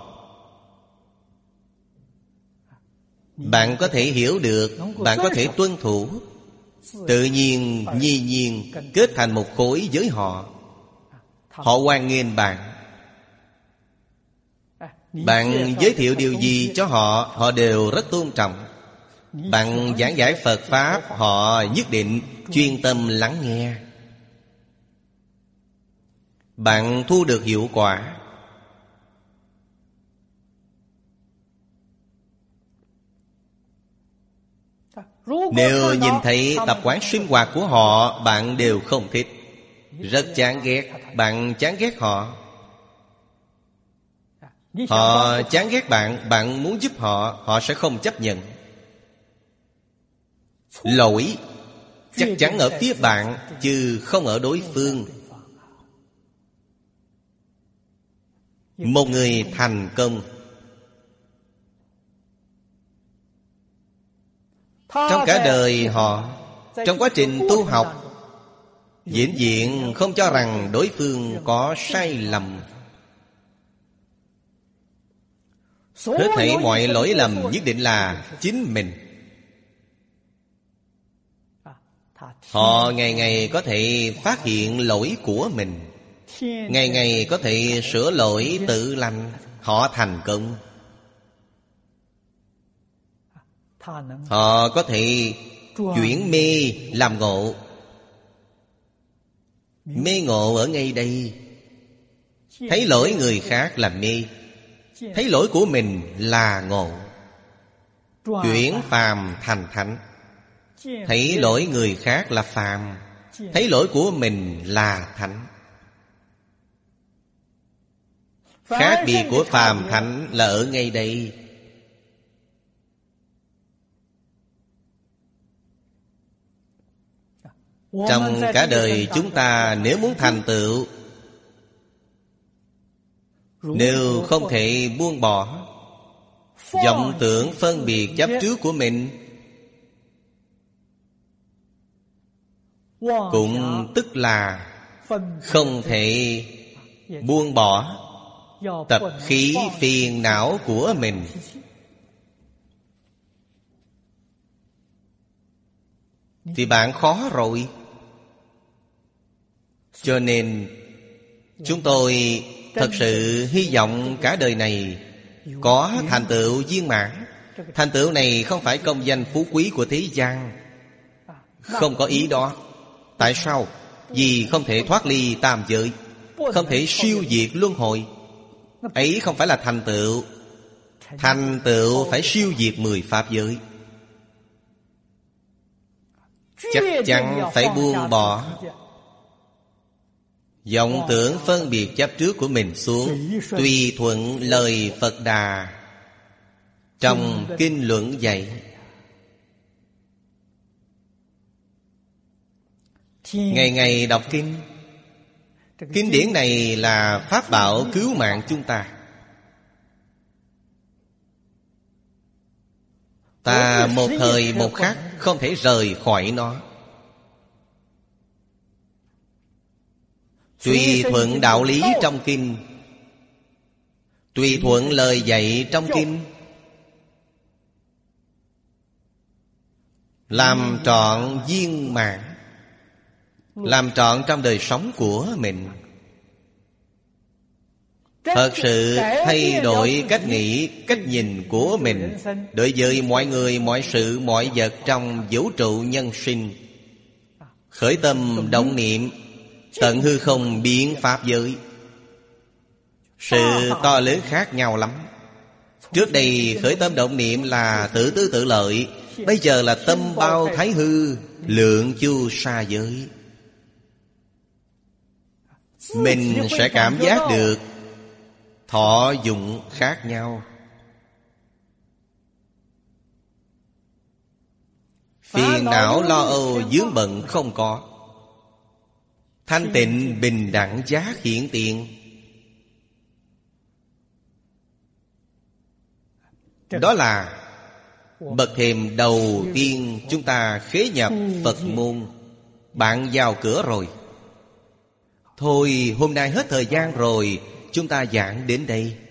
Bạn có thể hiểu được, bạn có thể tuân thủ, tự nhiên, nhi nhiên kết thành một khối với họ. Họ hoan nghênh bạn. Bạn giới thiệu điều gì cho họ, họ đều rất tôn trọng. Bạn giảng giải Phật Pháp, họ nhất định chuyên tâm lắng nghe. Bạn thu được hiệu quả. Nếu nhìn thấy tập quán sinh hoạt của họ, bạn đều không thích, rất chán ghét, bạn chán ghét họ. Họ chán ghét bạn, bạn muốn giúp họ, họ sẽ không chấp nhận. Lỗi chắc chắn ở phía bạn, chứ không ở đối phương. Một người thành công, trong cả đời họ, trong quá trình tu học, vĩnh viễn không cho rằng đối phương có sai lầm. Hết thảy mọi lỗi lầm nhất định là chính mình. Họ ngày ngày có thể phát hiện lỗi của mình, ngày ngày có thể sửa lỗi tự lành. Họ thành công. Họ có thể chuyển mê làm ngộ. Mê ngộ ở ngay đây. Thấy lỗi người khác là mê, thấy lỗi của mình là ngộ. Chuyển phàm thành thánh. Thấy lỗi người khác là phàm, thấy lỗi của mình là thánh. Khác biệt của phàm thánh là ở ngay đây. Trong cả đời chúng ta, nếu muốn thành tựu, nếu không thể buông bỏ vọng tưởng phân biệt chấp trước của mình, cũng tức là không thể buông bỏ tập khí phiền não của mình, thì bạn khó rồi. Cho nên chúng tôi thật sự hy vọng cả đời này có thành tựu viên mãn. Thành tựu này không phải công danh phú quý của thế gian, không có ý đó. Tại sao? Vì không thể thoát ly tam giới, không thể siêu diệt luân hồi. Ấy không phải là thành tựu. Thành tựu phải siêu diệt 10 pháp giới. Chắc chắn phải buông bỏ vọng tưởng phân biệt chấp trước của mình xuống, tùy thuận lời Phật Đà trong kinh luận dạy. Ngày ngày đọc kinh. Kinh điển này là pháp bảo cứu mạng chúng ta. Ta một thời một khắc không thể rời khỏi nó. Tùy thuận đạo lý trong kinh, tùy thuận lời dạy trong kinh, làm trọn viên mãn, làm trọn trong đời sống của mình. Thật sự thay đổi cách nghĩ, cách nhìn của mình đối với mọi người, mọi sự, mọi vật trong vũ trụ nhân sinh. Khởi tâm động niệm, tận hư không biến pháp giới. Sự to lớn khác nhau lắm. Trước đây khởi tâm động niệm là tự tư tự lợi, Bây giờ là tâm bao thái hư, lượng chu sa giới. Mình sẽ cảm giác được thọ dụng khác nhau. Phiền não lo âu vướng bận không có. Thanh tịnh bình đẳng giác hiện tiền. Đó là bậc thềm đầu tiên chúng ta khế nhập Phật môn. Bạn vào cửa rồi. Thôi hôm nay hết thời gian rồi, chúng ta giảng đến đây.